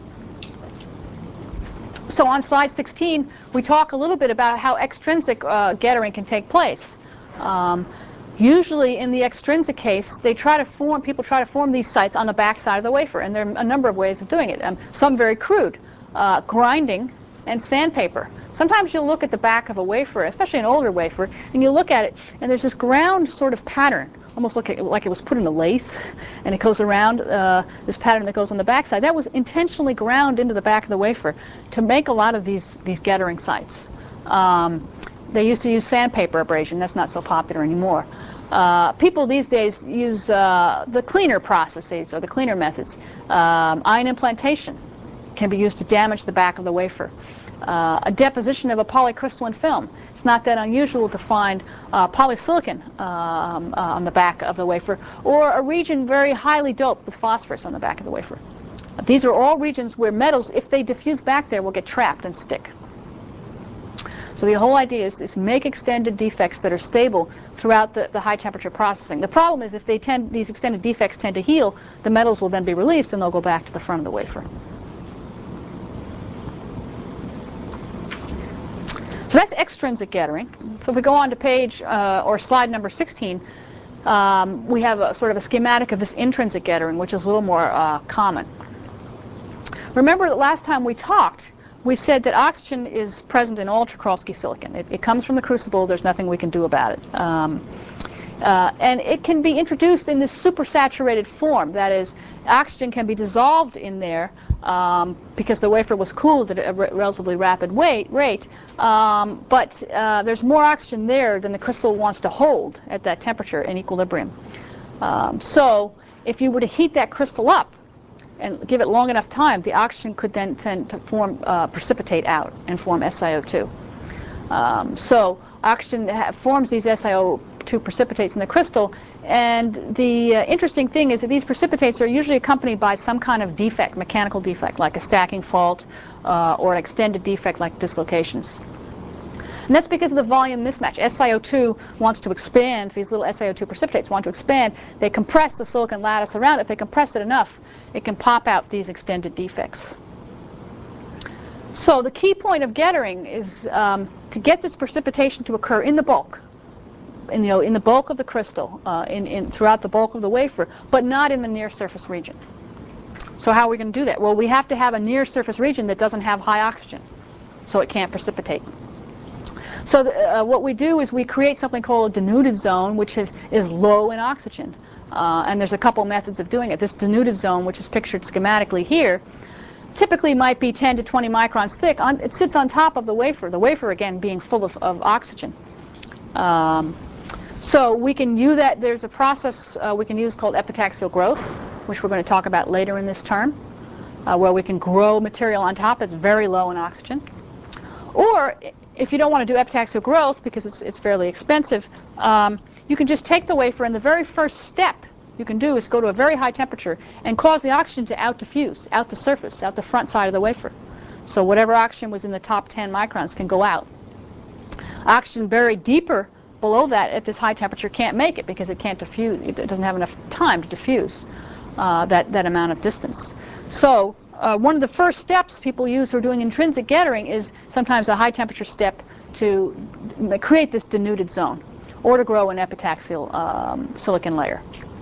So on slide 16, we talk a little bit about how extrinsic gettering can take place. Usually in the extrinsic case, people try to form these sites on the back side of the wafer, and there are a number of ways of doing it. Some very crude, grinding and sandpaper. Sometimes you'll look at the back of a wafer, especially an older wafer, and you look at it, and there's this ground sort of pattern, almost like it was put in a lathe, and it goes around this pattern that goes on the back side. That was intentionally ground into the back of the wafer to make a lot of these gettering sites. They used to use sandpaper abrasion. That's not so popular anymore. People these days use the cleaner processes or the cleaner methods. Ion implantation can be used to damage the back of the wafer. A deposition of a polycrystalline film. It's not that unusual to find polysilicon on the back of the wafer, or a region very highly doped with phosphorus on the back of the wafer. These are all regions where metals, if they diffuse back there, will get trapped and stick. So the whole idea is to make extended defects that are stable throughout the high temperature processing. The problem is if these extended defects tend to heal, the metals will then be released and they'll go back to the front of the wafer. So that's extrinsic gettering. So if we go on to page or slide number 16, we have a sort of a schematic of this intrinsic gettering, which is a little more common. Remember that last time we talked, we said that oxygen is present in all Czochralski silicon. It comes from the crucible. There's nothing we can do about it. And it can be introduced in this supersaturated form. That is, oxygen can be dissolved in there because the wafer was cooled at a relatively rapid rate. But there's more oxygen there than the crystal wants to hold at that temperature in equilibrium. So if you were to heat that crystal up and give it long enough time, the oxygen could then tend to form, precipitate out and form SiO2. So oxygen forms these SiO2 precipitates in the crystal, and the interesting thing is that these precipitates are usually accompanied by some kind of defect, mechanical defect, like a stacking fault or an extended defect like dislocations. And that's because of the volume mismatch. SiO2 wants to expand. These little SiO2 precipitates want to expand. They compress the silicon lattice around it. If they compress it enough, it can pop out these extended defects. So the key point of gettering is to get this precipitation to occur in the bulk, in the bulk of the crystal, throughout the bulk of the wafer, but not in the near surface region. So how are we going to do that? Well, we have to have a near surface region that doesn't have high oxygen, so it can't precipitate. So what we do is we create something called a denuded zone, which is low in oxygen. And there's a couple methods of doing it. This denuded zone, which is pictured schematically here, typically might be 10 to 20 microns thick. It sits on top of the wafer again being full of oxygen. So we can use that. There's a process we can use called epitaxial growth, which we're going to talk about later in this term, where we can grow material on top that's very low in oxygen. Or if you don't want to do epitaxial growth because it's fairly expensive, you can just take the wafer, and the very first step you can do is go to a very high temperature and cause the oxygen to out-diffuse, out the surface, out the front side of the wafer. So whatever oxygen was in the top 10 microns can go out. Oxygen buried deeper below that at this high temperature can't make it because it can't diffuse. It doesn't have enough time to diffuse that amount of distance. So one of the first steps people use for doing intrinsic gettering is sometimes a high temperature step to create this denuded zone or to grow an epitaxial silicon layer.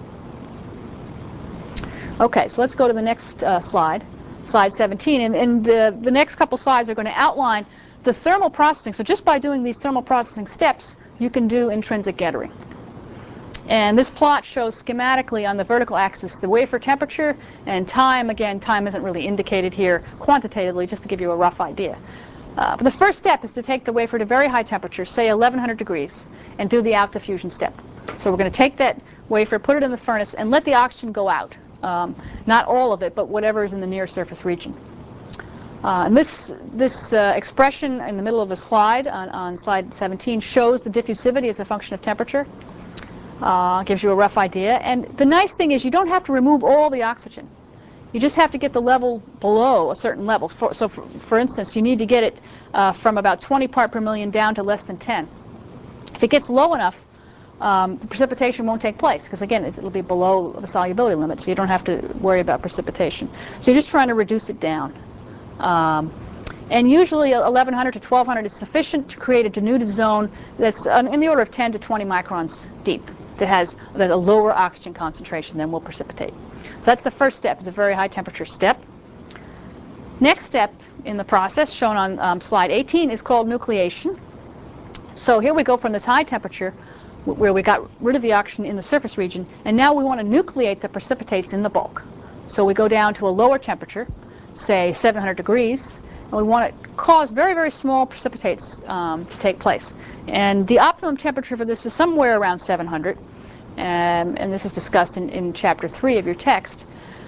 Okay, so let's go to the next slide, slide 17. And the next couple slides are going to outline the thermal processing. So just by doing these thermal processing steps, you can do intrinsic gettering. And this plot shows schematically on the vertical axis the wafer temperature and time. Again, time isn't really indicated here quantitatively, just to give you a rough idea. But the first step is to take the wafer to very high temperature, say 1100 degrees, and do the out-diffusion step. So we're going to take that wafer, put it in the furnace, and let the oxygen go out. Not all of it, but whatever is in the near surface region. And this expression in the middle of the slide, on slide 17, shows the diffusivity as a function of temperature. Gives you a rough idea. And the nice thing is you don't have to remove all the oxygen. You just have to get the level below a certain level. So for instance, you need to get it from about 20 part per million down to less than 10. If it gets low enough, the precipitation won't take place because, again, it'll be below the solubility limit, so you don't have to worry about precipitation. So you're just trying to reduce it down. And usually 1100 to 1200 is sufficient to create a denuded zone that's in the order of 10 to 20 microns deep, that has a lower oxygen concentration than will precipitate. So that's the first step. It's a very high temperature step. Next step in the process, shown on slide 18, is called nucleation. So here we go from this high temperature where we got rid of the oxygen in the surface region, and now we want to nucleate the precipitates in the bulk. So we go down to a lower temperature, say 700 degrees, and we want to cause very, very small precipitates to take place. And the optimum temperature for this is somewhere around 700, and this is discussed in chapter 3 of your text.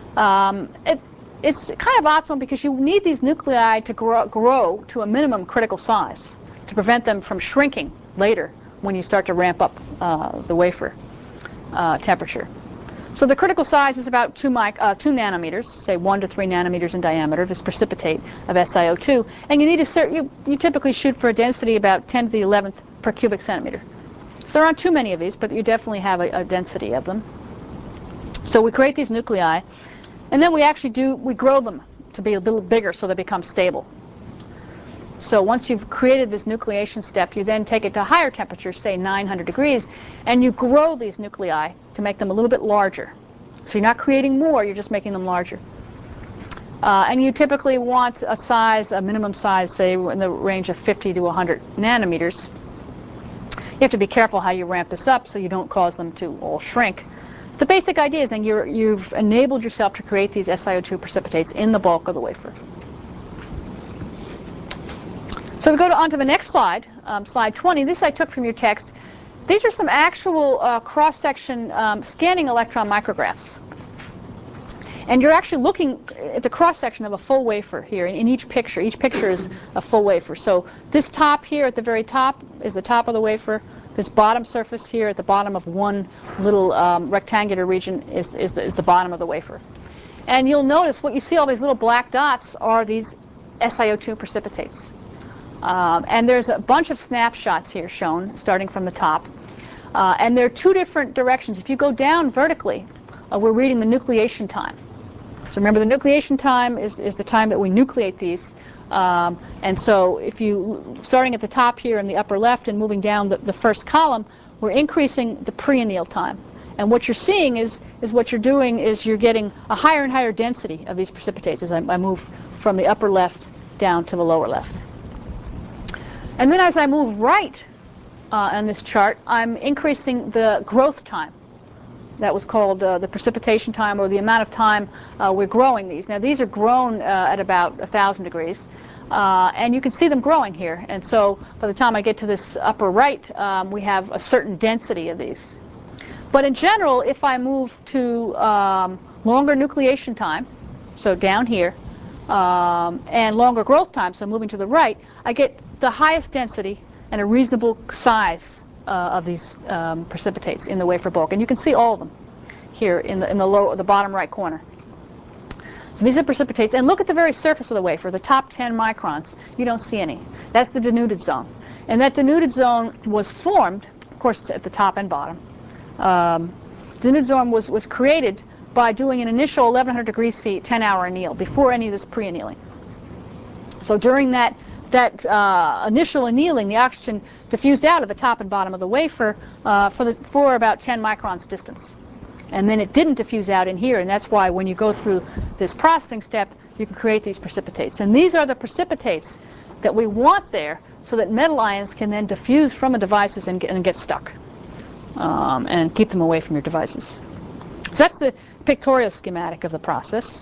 It's kind of optimum because you need these nuclei to grow to a minimum critical size to prevent them from shrinking later when you start to ramp up the wafer temperature. So the critical size is about 2 nanometers, say 1 to 3 nanometers in diameter, this precipitate of SiO2. And you need to you typically shoot for a density about 10 to the 11th per cubic centimeter. So there aren't too many of these, but you definitely have a density of them. So we create these nuclei, and then we grow them to be a little bigger so they become stable. So once you've created this nucleation step, you then take it to higher temperatures, say 900 degrees, and you grow these nuclei to make them a little bit larger. So you're not creating more, you're just making them larger. And you typically want a minimum size, say in the range of 50 to 100 nanometers. You have to be careful how you ramp this up so you don't cause them to all shrink. The basic idea is then you've enabled yourself to create these SiO2 precipitates in the bulk of the wafer. So we go on to the next slide, slide 20. This I took from your text. These are some actual cross-section scanning electron micrographs. And you're actually looking at the cross-section of a full wafer here in each picture. Each picture is a full wafer. So this top here at the very top is the top of the wafer. This bottom surface here at the bottom of one little rectangular region is the bottom of the wafer. And you'll notice what you see, all these little black dots are these SiO2 precipitates. And there's a bunch of snapshots here shown, starting from the top. And there are two different directions. If you go down vertically, we're reading the nucleation time. So remember, the nucleation time is the time that we nucleate these. And so if starting at the top here in the upper left and moving down the first column, we're increasing the pre-anneal time. And what you're seeing is what you're doing is you're getting a higher and higher density of these precipitates as I move from the upper left down to the lower left. And then as I move right on this chart, I'm increasing the growth time. That was called the precipitation time, or the amount of time we're growing these. Now these are grown at about 1,000 degrees. And you can see them growing here. And so by the time I get to this upper right, we have a certain density of these. But in general, if I move to longer nucleation time, so down here, and longer growth time, so moving to the right, I get the highest density and a reasonable size of these precipitates in the wafer bulk. And you can see all of them here in the bottom right corner. So these are precipitates. And look at the very surface of the wafer, the top 10 microns. You don't see any. That's the denuded zone. And that denuded zone was formed, of course, it's at the top and bottom. Denuded zone was created by doing an initial 1100 degrees C 10-hour anneal before any of this pre-annealing. So during that initial annealing, the oxygen diffused out of the top and bottom of the wafer for about 10 microns distance. And then it didn't diffuse out in here, and that's why when you go through this processing step, you can create these precipitates. And these are the precipitates that we want there so that metal ions can then diffuse from the devices and get stuck and keep them away from your devices. So that's the pictorial schematic of the process.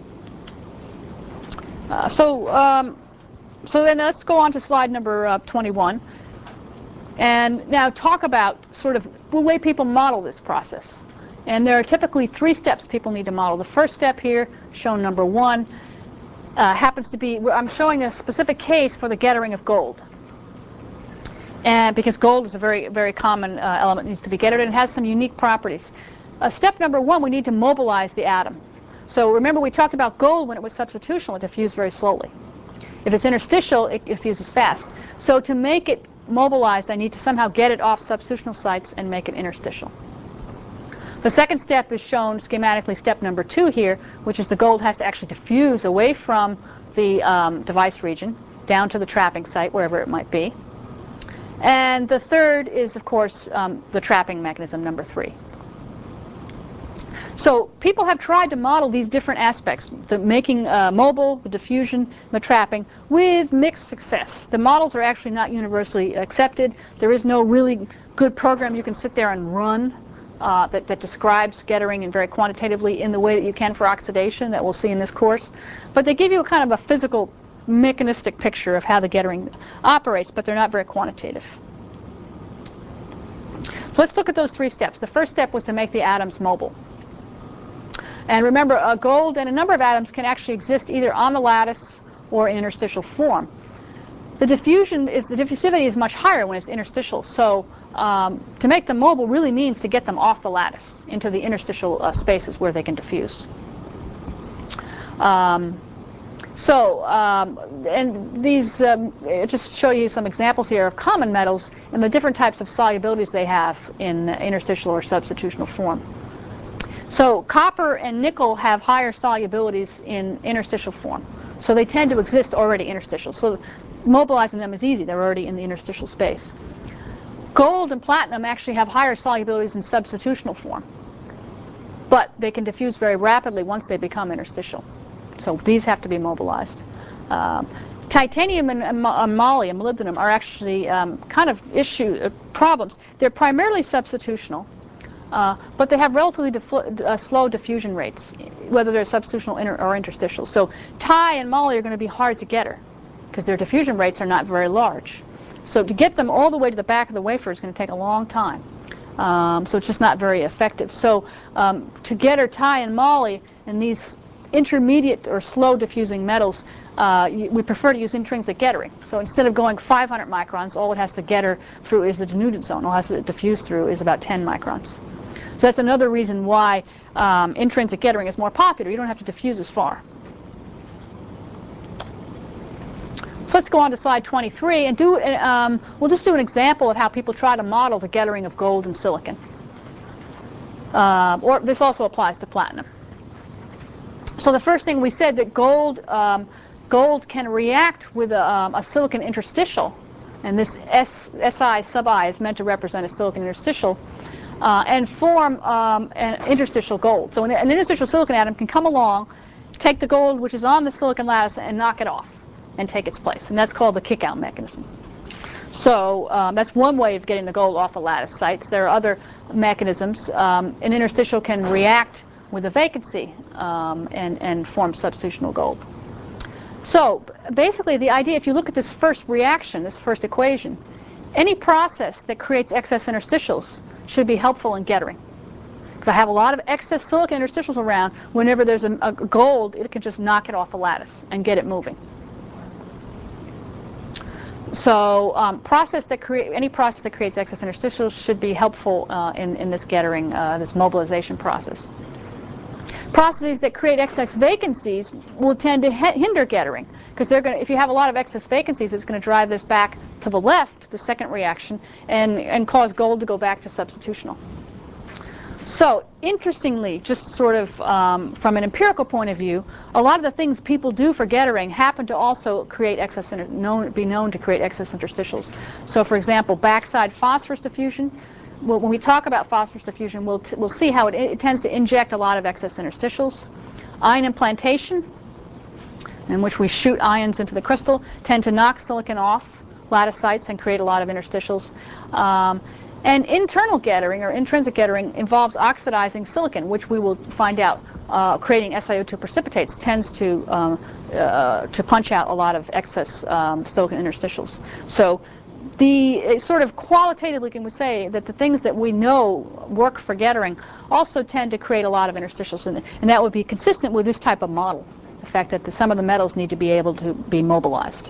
So then let's go on to slide number 21 and now talk about sort of the way people model this process. And there are typically 3 steps people need to model. The first step here, shown number 1, happens to be, I'm showing a specific case for the gettering of gold. And because gold is a very, very common element that needs to be gettered, and it has some unique properties. Step number 1, we need to mobilize the atom. So remember, we talked about gold when it was substitutional, it diffused very slowly. If it's interstitial, it diffuses fast. So to make it mobilized, I need to somehow get it off substitutional sites and make it interstitial. The second step is shown schematically, step number 2 here, which is the gold has to actually diffuse away from the device region down to the trapping site, wherever it might be. And the third is, of course, the trapping mechanism, number 3. So people have tried to model these different aspects, the making mobile, the diffusion, the trapping, with mixed success. The models are actually not universally accepted. There is no really good program you can sit there and run that describes gettering and very quantitatively in the way that you can for oxidation that we'll see in this course. But they give you a kind of a physical, mechanistic picture of how the gettering operates, but they're not very quantitative. So let's look at those 3 steps. The first step was to make the atoms mobile. And remember, gold and a number of atoms can actually exist either on the lattice or in interstitial form. the diffusivity is much higher when it's interstitial. So to make them mobile really means to get them off the lattice into the interstitial spaces where they can diffuse. And these just show you some examples here of common metals and the different types of solubilities they have in interstitial or substitutional form. So copper and nickel have higher solubilities in interstitial form. So they tend to exist already interstitial. So mobilizing them is easy. They're already in the interstitial space. Gold and platinum actually have higher solubilities in substitutional form. But they can diffuse very rapidly once they become interstitial. So these have to be mobilized. Titanium and moly and molybdenum are actually kind of problems. They're primarily substitutional, but they have relatively slow diffusion rates, whether they're substitutional or interstitial. So Ti and moly are going to be hard to get because their diffusion rates are not very large. So to get them all the way to the back of the wafer is going to take a long time. So it's just not very effective. So to get Ti and moly and these intermediate or slow diffusing metals, we prefer to use intrinsic gettering. So instead of going 500 microns, all it has to getter through is the denuded zone. All it has to diffuse through is about 10 microns. So that's another reason why intrinsic gettering is more popular. You don't have to diffuse as far. So let's go on to slide 23 and we'll just do an example of how people try to model the gettering of gold and silicon. Or this also applies to platinum. So the first thing we said that gold can react with a silicon interstitial, and this Si sub I is meant to represent a silicon interstitial, and form an interstitial gold. So an interstitial silicon atom can come along, take the gold which is on the silicon lattice and knock it off and take its place, and that's called the kick-out mechanism. So that's one way of getting the gold off the lattice sites. There are other mechanisms. An interstitial can react with a vacancy and form substitutional gold. So basically the idea, if you look at this first reaction, this first equation, any process that creates excess interstitials should be helpful in gettering. If I have a lot of excess silicon interstitials around, whenever there's a gold, it can just knock it off the lattice and get it moving. So any process that creates excess interstitials should be helpful in this gettering, this mobilization process. Processes that create excess vacancies will tend to hinder gettering, because if you have a lot of excess vacancies, it's going to drive this back to the left, the second reaction, and cause gold to go back to substitutional. So interestingly, just sort of from an empirical point of view, a lot of the things people do for gettering happen to also create be known to create excess interstitials. So for example, backside phosphorus diffusion. Well, when we talk about phosphorus diffusion, we'll see how it tends to inject a lot of excess interstitials. Ion implantation, in which we shoot ions into the crystal, tend to knock silicon off lattice sites and create a lot of interstitials. And internal gettering or intrinsic gettering involves oxidizing silicon, which we will find out creating SiO2 precipitates tends to punch out a lot of excess silicon interstitials. So sort of qualitatively can we say that the things that we know work for gettering also tend to create a lot of interstitials, and that would be consistent with this type of model, the fact that some of the metals need to be able to be mobilized.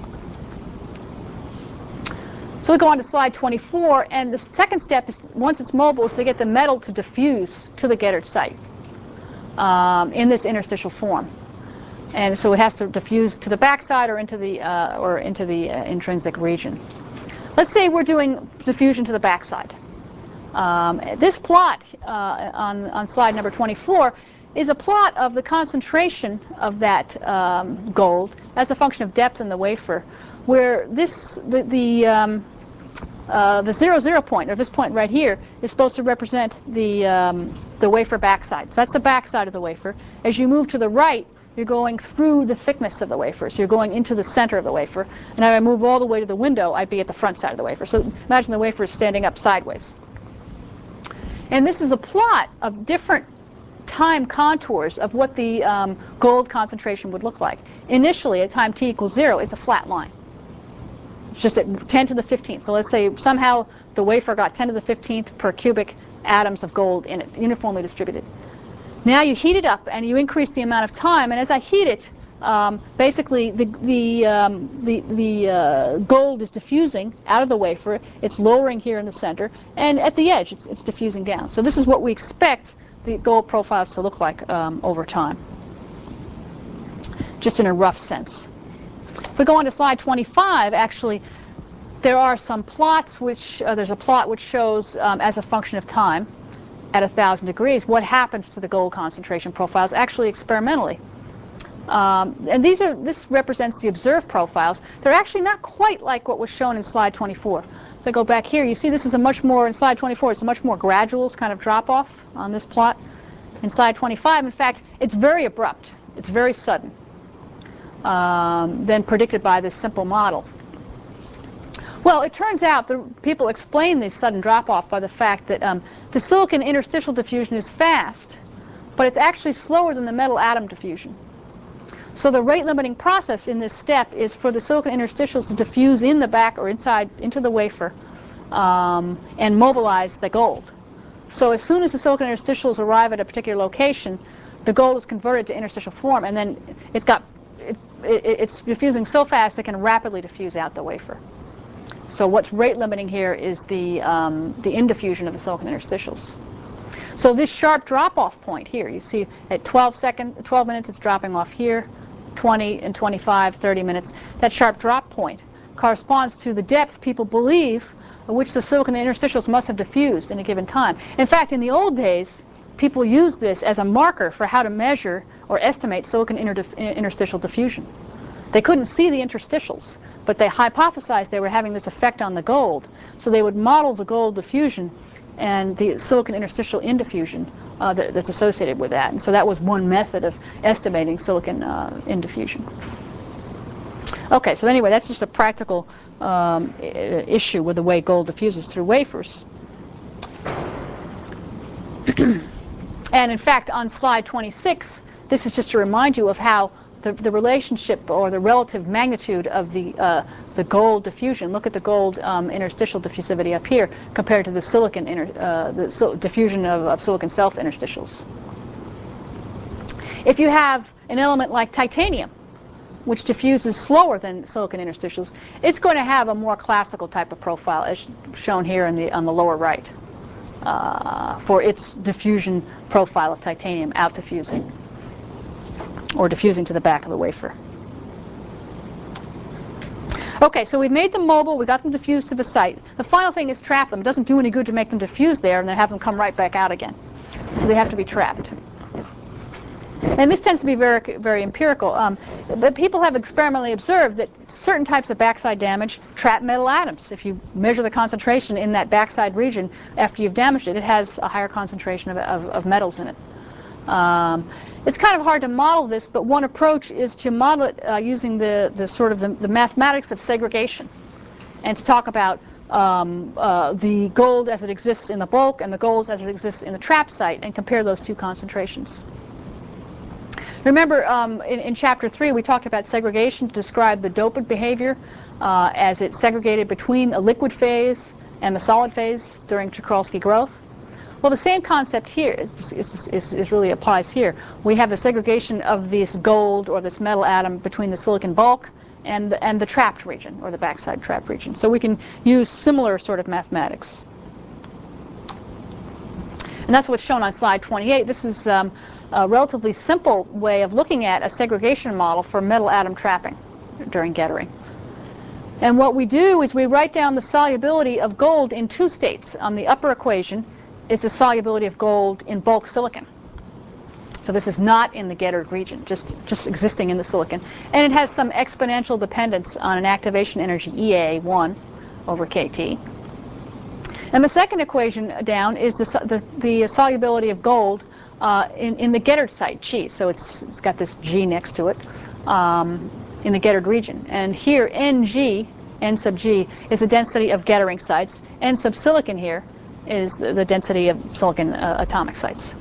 So we go on to slide 24, and the second step is, once it's mobile, is to get the metal to diffuse to the gettered site in this interstitial form. And so it has to diffuse to the backside or into the intrinsic region. Let's say we're doing diffusion to the backside. This plot on slide number 24 is a plot of the concentration of that gold as a function of depth in the wafer, where the 0,0 point, or this point right here, is supposed to represent the wafer backside. So that's the backside of the wafer. As you move to the right, you're going through the thickness of the wafer. So you're going into the center of the wafer. And if I move all the way to the window, I'd be at the front side of the wafer. So imagine the wafer is standing up sideways. And this is a plot of different time contours of what the gold concentration would look like. Initially, at time t equals 0, it's a flat line. It's just at 10 to the 15th. So let's say somehow the wafer got 10 to the 15th per cubic atoms of gold in it, uniformly distributed. Now you heat it up and you increase the amount of time, and as I heat it, basically gold is diffusing out of the wafer. It's lowering here in the center, and at the edge, it's diffusing down. So this is what we expect the gold profiles to look like over time, just in a rough sense. If we go on to slide 25, actually, there are some plots which there's a plot which shows as a function of time at 1,000 degrees what happens to the gold concentration profiles actually experimentally. And this represents the observed profiles. They're actually not quite like what was shown in slide 24. If I go back here, you see this is a much more, in slide 24, it's a much more gradual kind of drop-off on this plot. In slide 25, in fact, it's very abrupt. It's very sudden than predicted by this simple model. Well, it turns out that people explain this sudden drop-off by the fact that the silicon interstitial diffusion is fast, but it's actually slower than the metal atom diffusion. So the rate-limiting process in this step is for the silicon interstitials to diffuse in the back or inside into the wafer and mobilize the gold. So as soon as the silicon interstitials arrive at a particular location, the gold is converted to interstitial form, and then it's diffusing so fast it can rapidly diffuse out the wafer. So what's rate limiting here is the indiffusion of the silicon interstitials. So this sharp drop-off point here, you see at 12 minutes it's dropping off here, 20 and 25, 30 minutes. That sharp drop point corresponds to the depth people believe at which the silicon interstitials must have diffused in a given time. In fact, in the old days, people used this as a marker for how to measure or estimate silicon interstitial diffusion. They couldn't see the interstitials, but they hypothesized they were having this effect on the gold. So they would model the gold diffusion and the silicon interstitial indiffusion that's associated with that. And so that was one method of estimating silicon indiffusion. Okay, so anyway, that's just a practical issue with the way gold diffuses through wafers. And in fact, on slide 26, this is just to remind you of how the relationship or the relative magnitude of the gold diffusion. Look at the gold interstitial diffusivity up here compared to the silicon diffusion of silicon self interstitials. If you have an element like titanium, which diffuses slower than silicon interstitials, it's going to have a more classical type of profile, as shown here on the lower right, for its diffusion profile of titanium out diffusing, or diffusing to the back of the wafer. Okay, so we've made them mobile, we got them diffused to the site. The final thing is trap them. It doesn't do any good to make them diffuse there and then have them come right back out again. So they have to be trapped. And this tends to be very, very empirical. But people have experimentally observed that certain types of backside damage trap metal atoms. If you measure the concentration in that backside region after you've damaged it, it has a higher concentration of metals in it. It's kind of hard to model this, but one approach is to model it using the mathematics of segregation, and to talk about the gold as it exists in the bulk and the gold as it exists in the trap site, and compare those two concentrations. Remember, in Chapter 3, we talked about segregation to describe the dopant behavior as it's segregated between a liquid phase and the solid phase during Czochralski growth. Well, the same concept here is really applies here. We have the segregation of this gold or this metal atom between the silicon bulk and the trapped region, or the backside trapped region. So we can use similar sort of mathematics. And that's what's shown on slide 28. This is a relatively simple way of looking at a segregation model for metal atom trapping during Gettering. And what we do is we write down the solubility of gold in two states. On the upper equation is the solubility of gold in bulk silicon. So this is not in the Getterd region, just existing in the silicon. And it has some exponential dependence on an activation energy, EA1 over KT. And the second equation down is the solubility of gold in the Getterd site, G. So it's got this G next to it in the Getterd region. And here, Ng, N sub G, is the density of Gettering sites. N sub silicon here is the density of silicon atomic sites.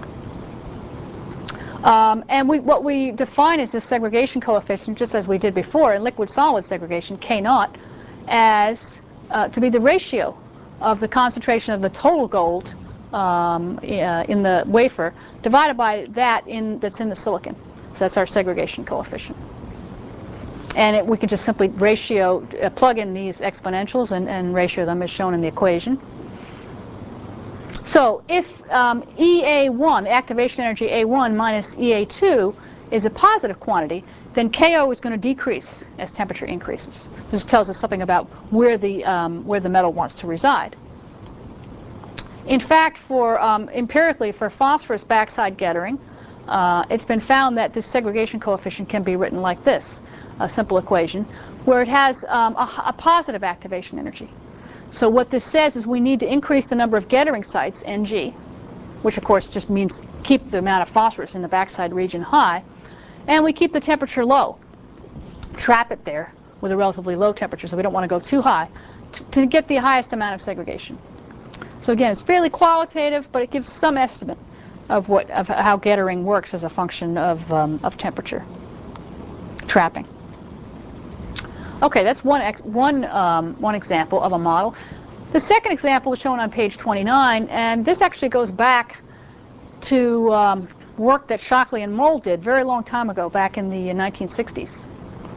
And what we define is this segregation coefficient, just as we did before in liquid-solid segregation, K0, as to be the ratio of the concentration of the total gold in the wafer divided by that that's in the silicon. So that's our segregation coefficient. And we can just simply plug in these exponentials and ratio them as shown in the equation. So if EA1, the activation energy A1 minus EA2, is a positive quantity, then KO is going to decrease as temperature increases. This tells us something about where the metal wants to reside. In fact, empirically for phosphorus backside gettering, it's been found that this segregation coefficient can be written like this, a simple equation, where it has a positive activation energy. So what this says is we need to increase the number of gettering sites, Ng, which of course just means keep the amount of phosphorus in the backside region high, and we keep the temperature low, trap it there with a relatively low temperature, so we don't want to go too high, to get the highest amount of segregation. So again, it's fairly qualitative, but it gives some estimate of how gettering works as a function of temperature trapping. Okay, that's one example of a model. The second example is shown on page 29, and this actually goes back to work that Shockley and Moll did very long time ago, back in the 1960s.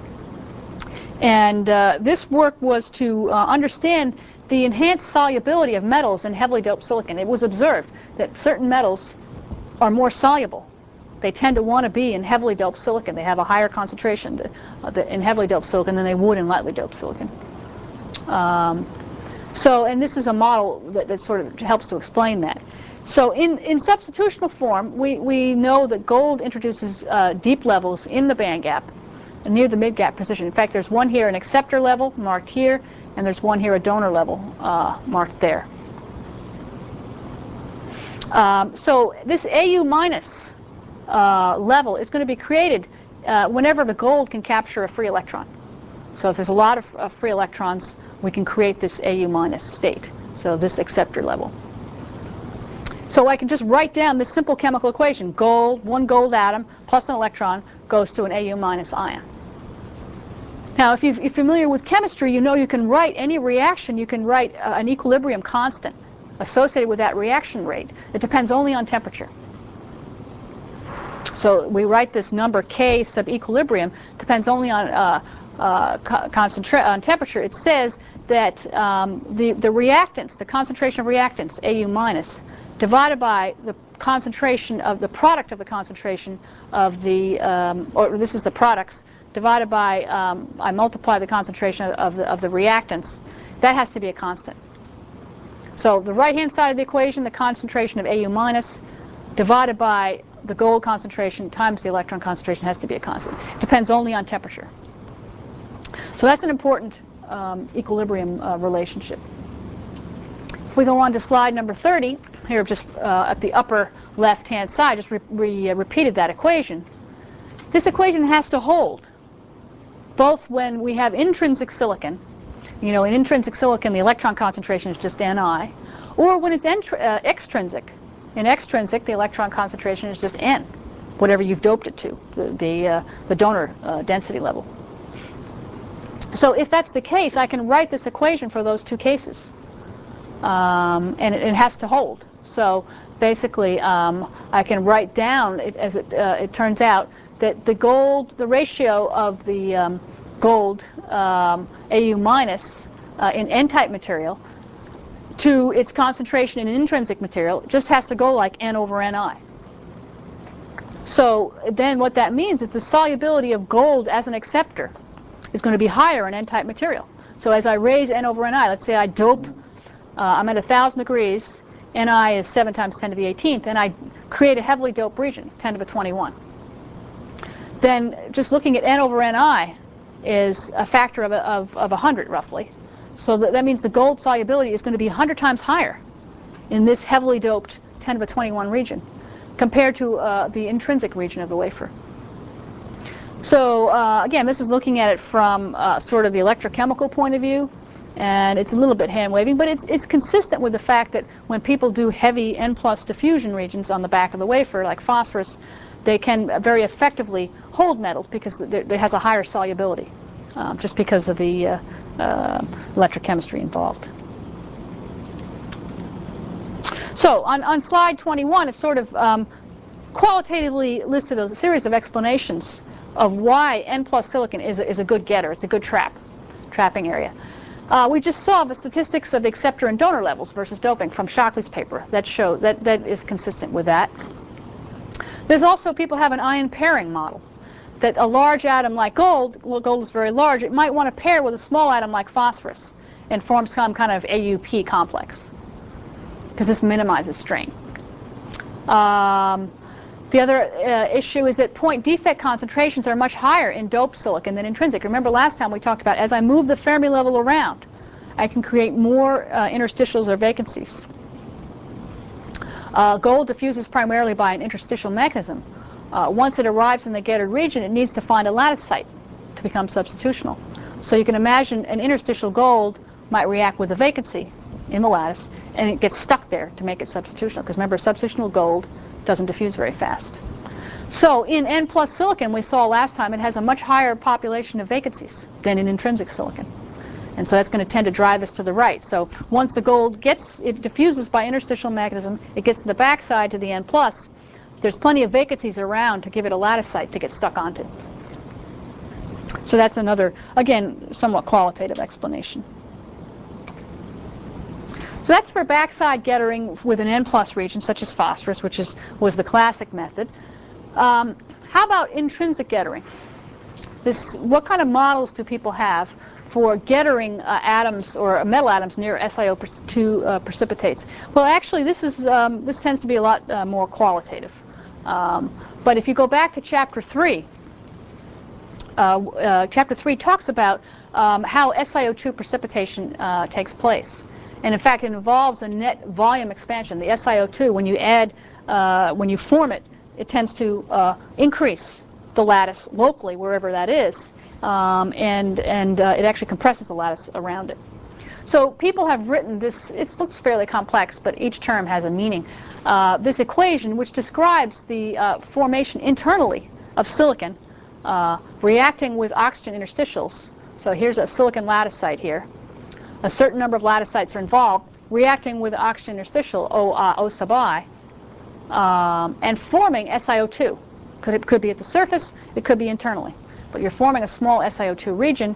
And this work was to understand the enhanced solubility of metals in heavily doped silicon. It was observed that certain metals are more soluble. They tend to want to be in heavily doped silicon. They have a higher concentration in heavily doped silicon than they would in lightly doped silicon. And this is a model that sort of helps to explain that. So in substitutional form, we know that gold introduces deep levels in the band gap near the mid-gap position. In fact, there's one here, an acceptor level, marked here, and there's one here, a donor level, marked there. So this AU minus level is going to be created whenever the gold can capture a free electron. So if there's a lot of free electrons, we can create this AU minus state, so this acceptor level. So I can just write down this simple chemical equation. One gold atom plus an electron goes to an AU minus ion. Now, if you're familiar with chemistry, you know you can write any reaction, you can write an equilibrium constant associated with that reaction rate. It depends only on temperature. So we write this number K sub equilibrium, depends only on temperature. It says that the reactants, the concentration of reactants, AU minus, divided by the concentration of the product of the concentration of the, or this is the products, divided by, I multiply the concentration of the reactants, that has to be a constant. So the right-hand side of the equation, the concentration of AU minus, divided by the gold concentration times the electron concentration has to be a constant. It depends only on temperature. So that's an important equilibrium relationship. If we go on to slide number 30, here just at the upper left-hand side, just repeated that equation. This equation has to hold both when we have intrinsic silicon. You know, in intrinsic silicon, the electron concentration is just Ni, or when it's extrinsic. In extrinsic, the electron concentration is just N, whatever you've doped it to, the donor density level. So if that's the case, I can write this equation for those two cases. And it has to hold. So basically, I can write down, as it turns out, that the ratio of the gold AU minus in N-type material to its concentration in intrinsic material just has to go like N over Ni. So then what that means is the solubility of gold as an acceptor is going to be higher in N-type material. So as I raise N over Ni, let's say I dope, I'm at 1,000 degrees, Ni is 7 times 10 to the 18th, and I create a heavily doped region, 10 to the 21. Then just looking at N over Ni is a factor of 100 roughly. So that means the gold solubility is going to be 100 times higher in this heavily doped 10 to the 21 region compared to the intrinsic region of the wafer. So again, this is looking at it from sort of the electrochemical point of view, and it's a little bit hand-waving, but it's consistent with the fact that when people do heavy N+ diffusion regions on the back of the wafer, like phosphorus, they can very effectively hold metals because it has a higher solubility, just because of the electrochemistry involved. So on slide 21, it sort of qualitatively listed a series of explanations of why N+ silicon is a good getter. It's a good trapping area. We just saw the statistics of the acceptor and donor levels versus doping from Shockley's paper that is consistent with that. There's also, people have an ion pairing model, that a large atom like gold, well, gold is very large, it might want to pair with a small atom like phosphorus and form some kind of AUP complex, because this minimizes strain. The other issue is that point defect concentrations are much higher in doped silicon than intrinsic. Remember last time we talked about, as I move the Fermi level around, I can create more interstitials or vacancies. Gold diffuses primarily by an interstitial mechanism. Once it arrives in the gettered region, it needs to find a lattice site to become substitutional. So you can imagine an interstitial gold might react with a vacancy in the lattice, and it gets stuck there to make it substitutional, because remember, substitutional gold doesn't diffuse very fast. So in N+ silicon, we saw last time, it has a much higher population of vacancies than in intrinsic silicon. And so that's going to tend to drive us to the right. So once the gold it diffuses by interstitial mechanism, it gets to the backside to the N+, there's plenty of vacancies around to give it a lattice site to get stuck onto. So that's another, again, somewhat qualitative explanation. So that's for backside gettering with an N+ region, such as phosphorus, which was the classic method. How about intrinsic gettering? What kind of models do people have for gettering atoms or metal atoms near SiO2 precipitates? Well, actually, this tends to be a lot more qualitative. But if you go back to Chapter 3, Chapter 3 talks about how SiO2 precipitation takes place. And in fact, it involves a net volume expansion. The SiO2, when you form it, it tends to increase the lattice locally, wherever that is, and it actually compresses the lattice around it. So people have written this. It looks fairly complex, but each term has a meaning. This equation, which describes the formation internally of silicon reacting with oxygen interstitials. So here's a silicon lattice site here. A certain number of lattice sites are involved, reacting with oxygen interstitial, O sub I, and forming SiO2. It could be at the surface, it could be internally. But you're forming a small SiO2 region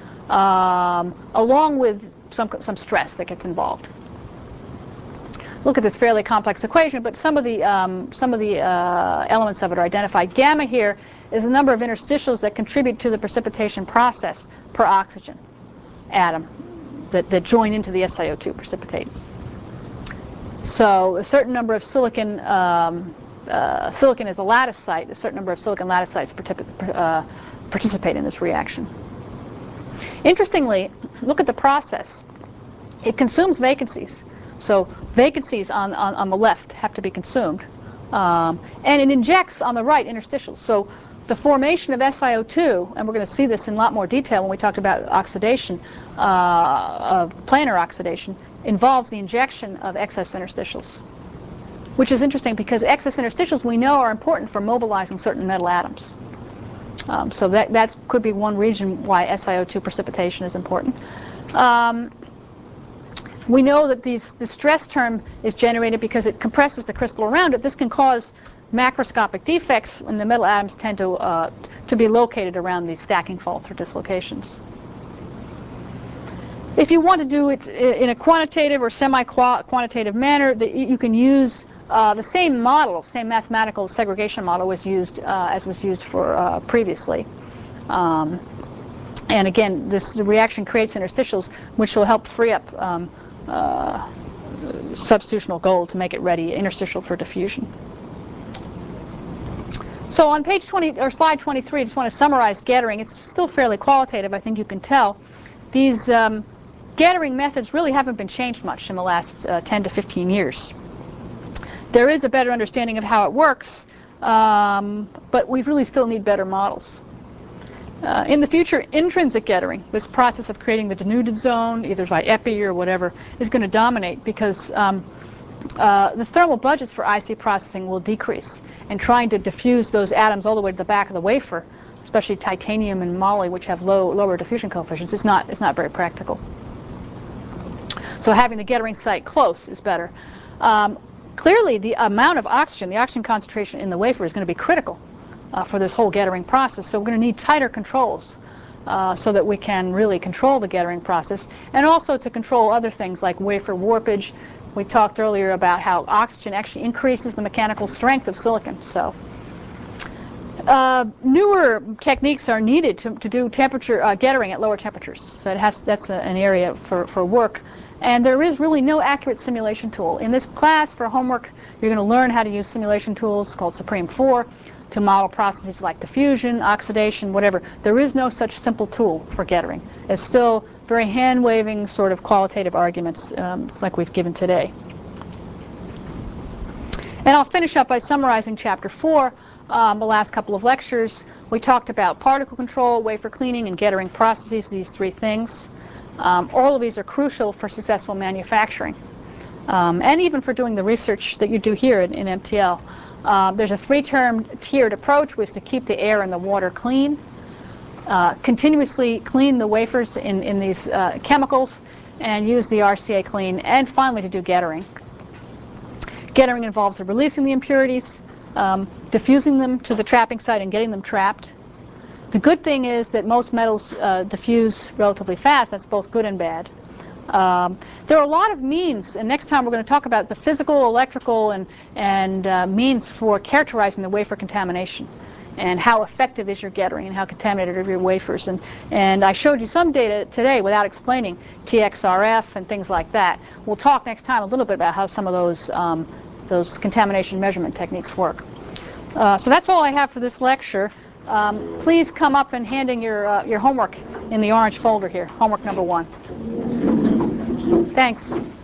along with some stress that gets involved. Look at this fairly complex equation, but some of the elements of it are identified. Gamma here is the number of interstitials that contribute to the precipitation process per oxygen atom that join into the SiO2 precipitate. So a certain number of silicon is a lattice site. A certain number of silicon lattice sites participate in this reaction. Interestingly, look at the process. It consumes vacancies. So vacancies on the left have to be consumed. And it injects on the right interstitials. So the formation of SiO2, and we're going to see this in a lot more detail when we talked about oxidation, planar oxidation, involves the injection of excess interstitials, which is interesting because excess interstitials we know are important for mobilizing certain metal atoms. So that could be one reason why SiO2 precipitation is important. We know that the stress term is generated because it compresses the crystal around it. This can cause macroscopic defects when the metal atoms tend to be located around these stacking faults or dislocations. If you want to do it in a quantitative or semi-quantitative manner, you can use the same model, same mathematical segregation model as was used for previously. And again, the reaction creates interstitials, which will help free up substitutional gold to make it ready, interstitial for diffusion. So on page 20 or slide 23, I just want to summarize gettering. It's still fairly qualitative, I think you can tell. These gettering methods really haven't been changed much in the last 10 to 15 years. There is a better understanding of how it works, but we really still need better models. In the future, intrinsic gettering, this process of creating the denuded zone, either by epi or whatever, is going to dominate because the thermal budgets for IC processing will decrease, and trying to diffuse those atoms all the way to the back of the wafer, especially titanium and moly, which have lower diffusion coefficients, is not very practical. So having the gettering site close is better. clearly the amount of oxygen, the oxygen concentration in the wafer is going to be critical for this whole gettering process. So we're going to need tighter controls so that we can really control the gettering process, and also to control other things like wafer warpage. We talked earlier about how oxygen actually increases the mechanical strength of silicon. So newer techniques are needed to do temperature gettering at lower temperatures. So that's an area for work. And there is really no accurate simulation tool. In this class for homework, you're going to learn how to use simulation tools called Supreme 4 to model processes like diffusion, oxidation, whatever. There is no such simple tool for gettering. It's still very hand-waving sort of qualitative arguments like we've given today. And I'll finish up by summarizing Chapter 4. The last couple of lectures, we talked about particle control, wafer cleaning, and gettering processes, these three things. All of these are crucial for successful manufacturing, and even for doing the research that you do here in MTL. There's a tiered approach, which is to keep the air and the water clean, continuously clean the wafers in these chemicals, and use the RCA clean, and finally to do gettering. Gettering involves releasing the impurities, diffusing them to the trapping site and getting them trapped. The good thing is that most metals diffuse relatively fast. That's both good and bad. There are a lot of means, and next time we're going to talk about the physical, electrical, and means for characterizing the wafer contamination, and how effective is your gettering, and how contaminated are your wafers. And I showed you some data today without explaining TXRF and things like that. We'll talk next time a little bit about how some of those contamination measurement techniques work. So that's all I have for this lecture. Please come up and hand in your homework in the orange folder here, homework number 1. Thanks.